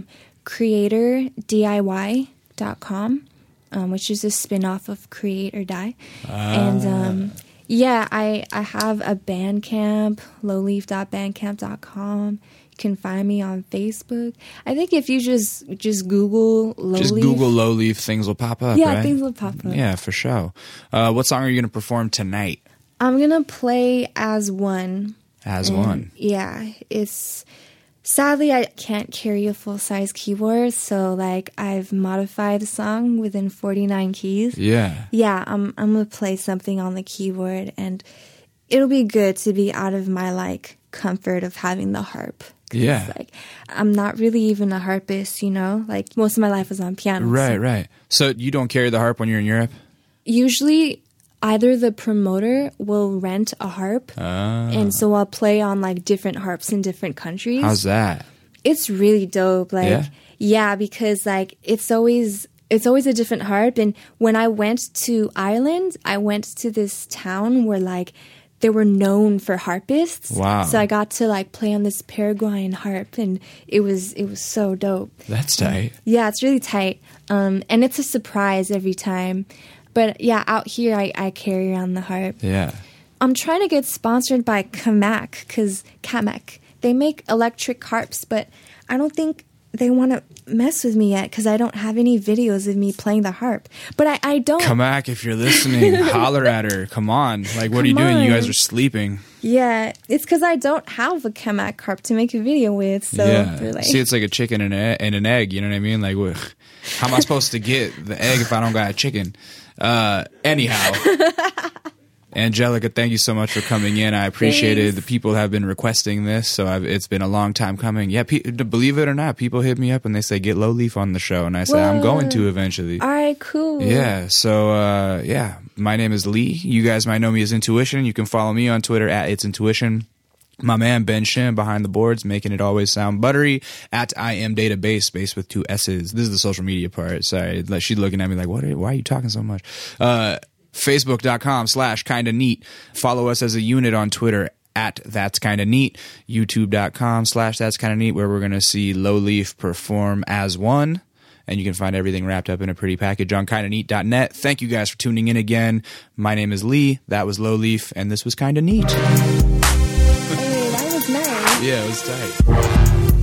creatordiy.com, which is a spin-off of Create or Die. And I have a Bandcamp, lowleaf.bandcamp.com. You can find me on Facebook. I think if you just Google Lowleaf. Just Google Lowleaf, things will pop up, yeah, right? things will pop up. Yeah, for sure. What song are you going to perform tonight? I'm going to play As One. As one. Yeah, sadly I can't carry a full-size keyboard, so like I've modified the song within 49 keys. Yeah. Yeah, I'm gonna play something on the keyboard, and it'll be good to be out of my like comfort of having the harp. Yeah. Like, I'm not really even a harpist, like most of my life was on piano. Right. So you don't carry the harp when you're in Europe? Usually either the promoter will rent a harp, and so I'll play on like different harps in different countries. How's that? It's really dope. Like, yeah, because like it's always a different harp. And when I went to Ireland, I went to this town where like they were known for harpists. Wow. So I got to like play on this Paraguayan harp, and it was so dope. That's tight. Yeah, it's really tight. And it's a surprise every time. But yeah, out here I carry around the harp. Yeah. I'm trying to get sponsored by Kamak, because they make electric harps, but I don't think they want to mess with me yet because I don't have any videos of me playing the harp. But I don't. Kamak, if you're listening, holler at her. Come on. Like, what are you doing? You guys are sleeping. Yeah, it's because I don't have a Kamak harp to make a video with. So yeah. See, it's like a chicken and an egg. You know what I mean? Like, how am I supposed to get the egg if I don't got a chicken? Anyhow. Angelica, thank you so much for coming in. I appreciate it. The people have been requesting this, so it's been a long time coming. Yeah, believe it or not, people hit me up and they say, get Low Leaf on the show. And I say, I'm going to eventually. All right, cool. Yeah, so, my name is Lee. You guys might know me as Intuition. You can follow me on Twitter at It's Intuition. My man Ben Shim behind the boards, making it always sound buttery, at I Am Database, space with 2 S's. This is the social media part. Sorry, like, she's looking at me like, why are you talking so much? Facebook.com/kinda neat. Follow us as a unit on Twitter at That's Kinda Neat. YouTube.com/That's Kinda Neat, where we're going to see Low Leaf perform as one. And you can find everything wrapped up in a pretty package on kindaneat.net. Thank you guys for tuning in again. My name is Lee. That was Low Leaf, and this was Kinda Neat. Hey, that was nice. Yeah, it was tight.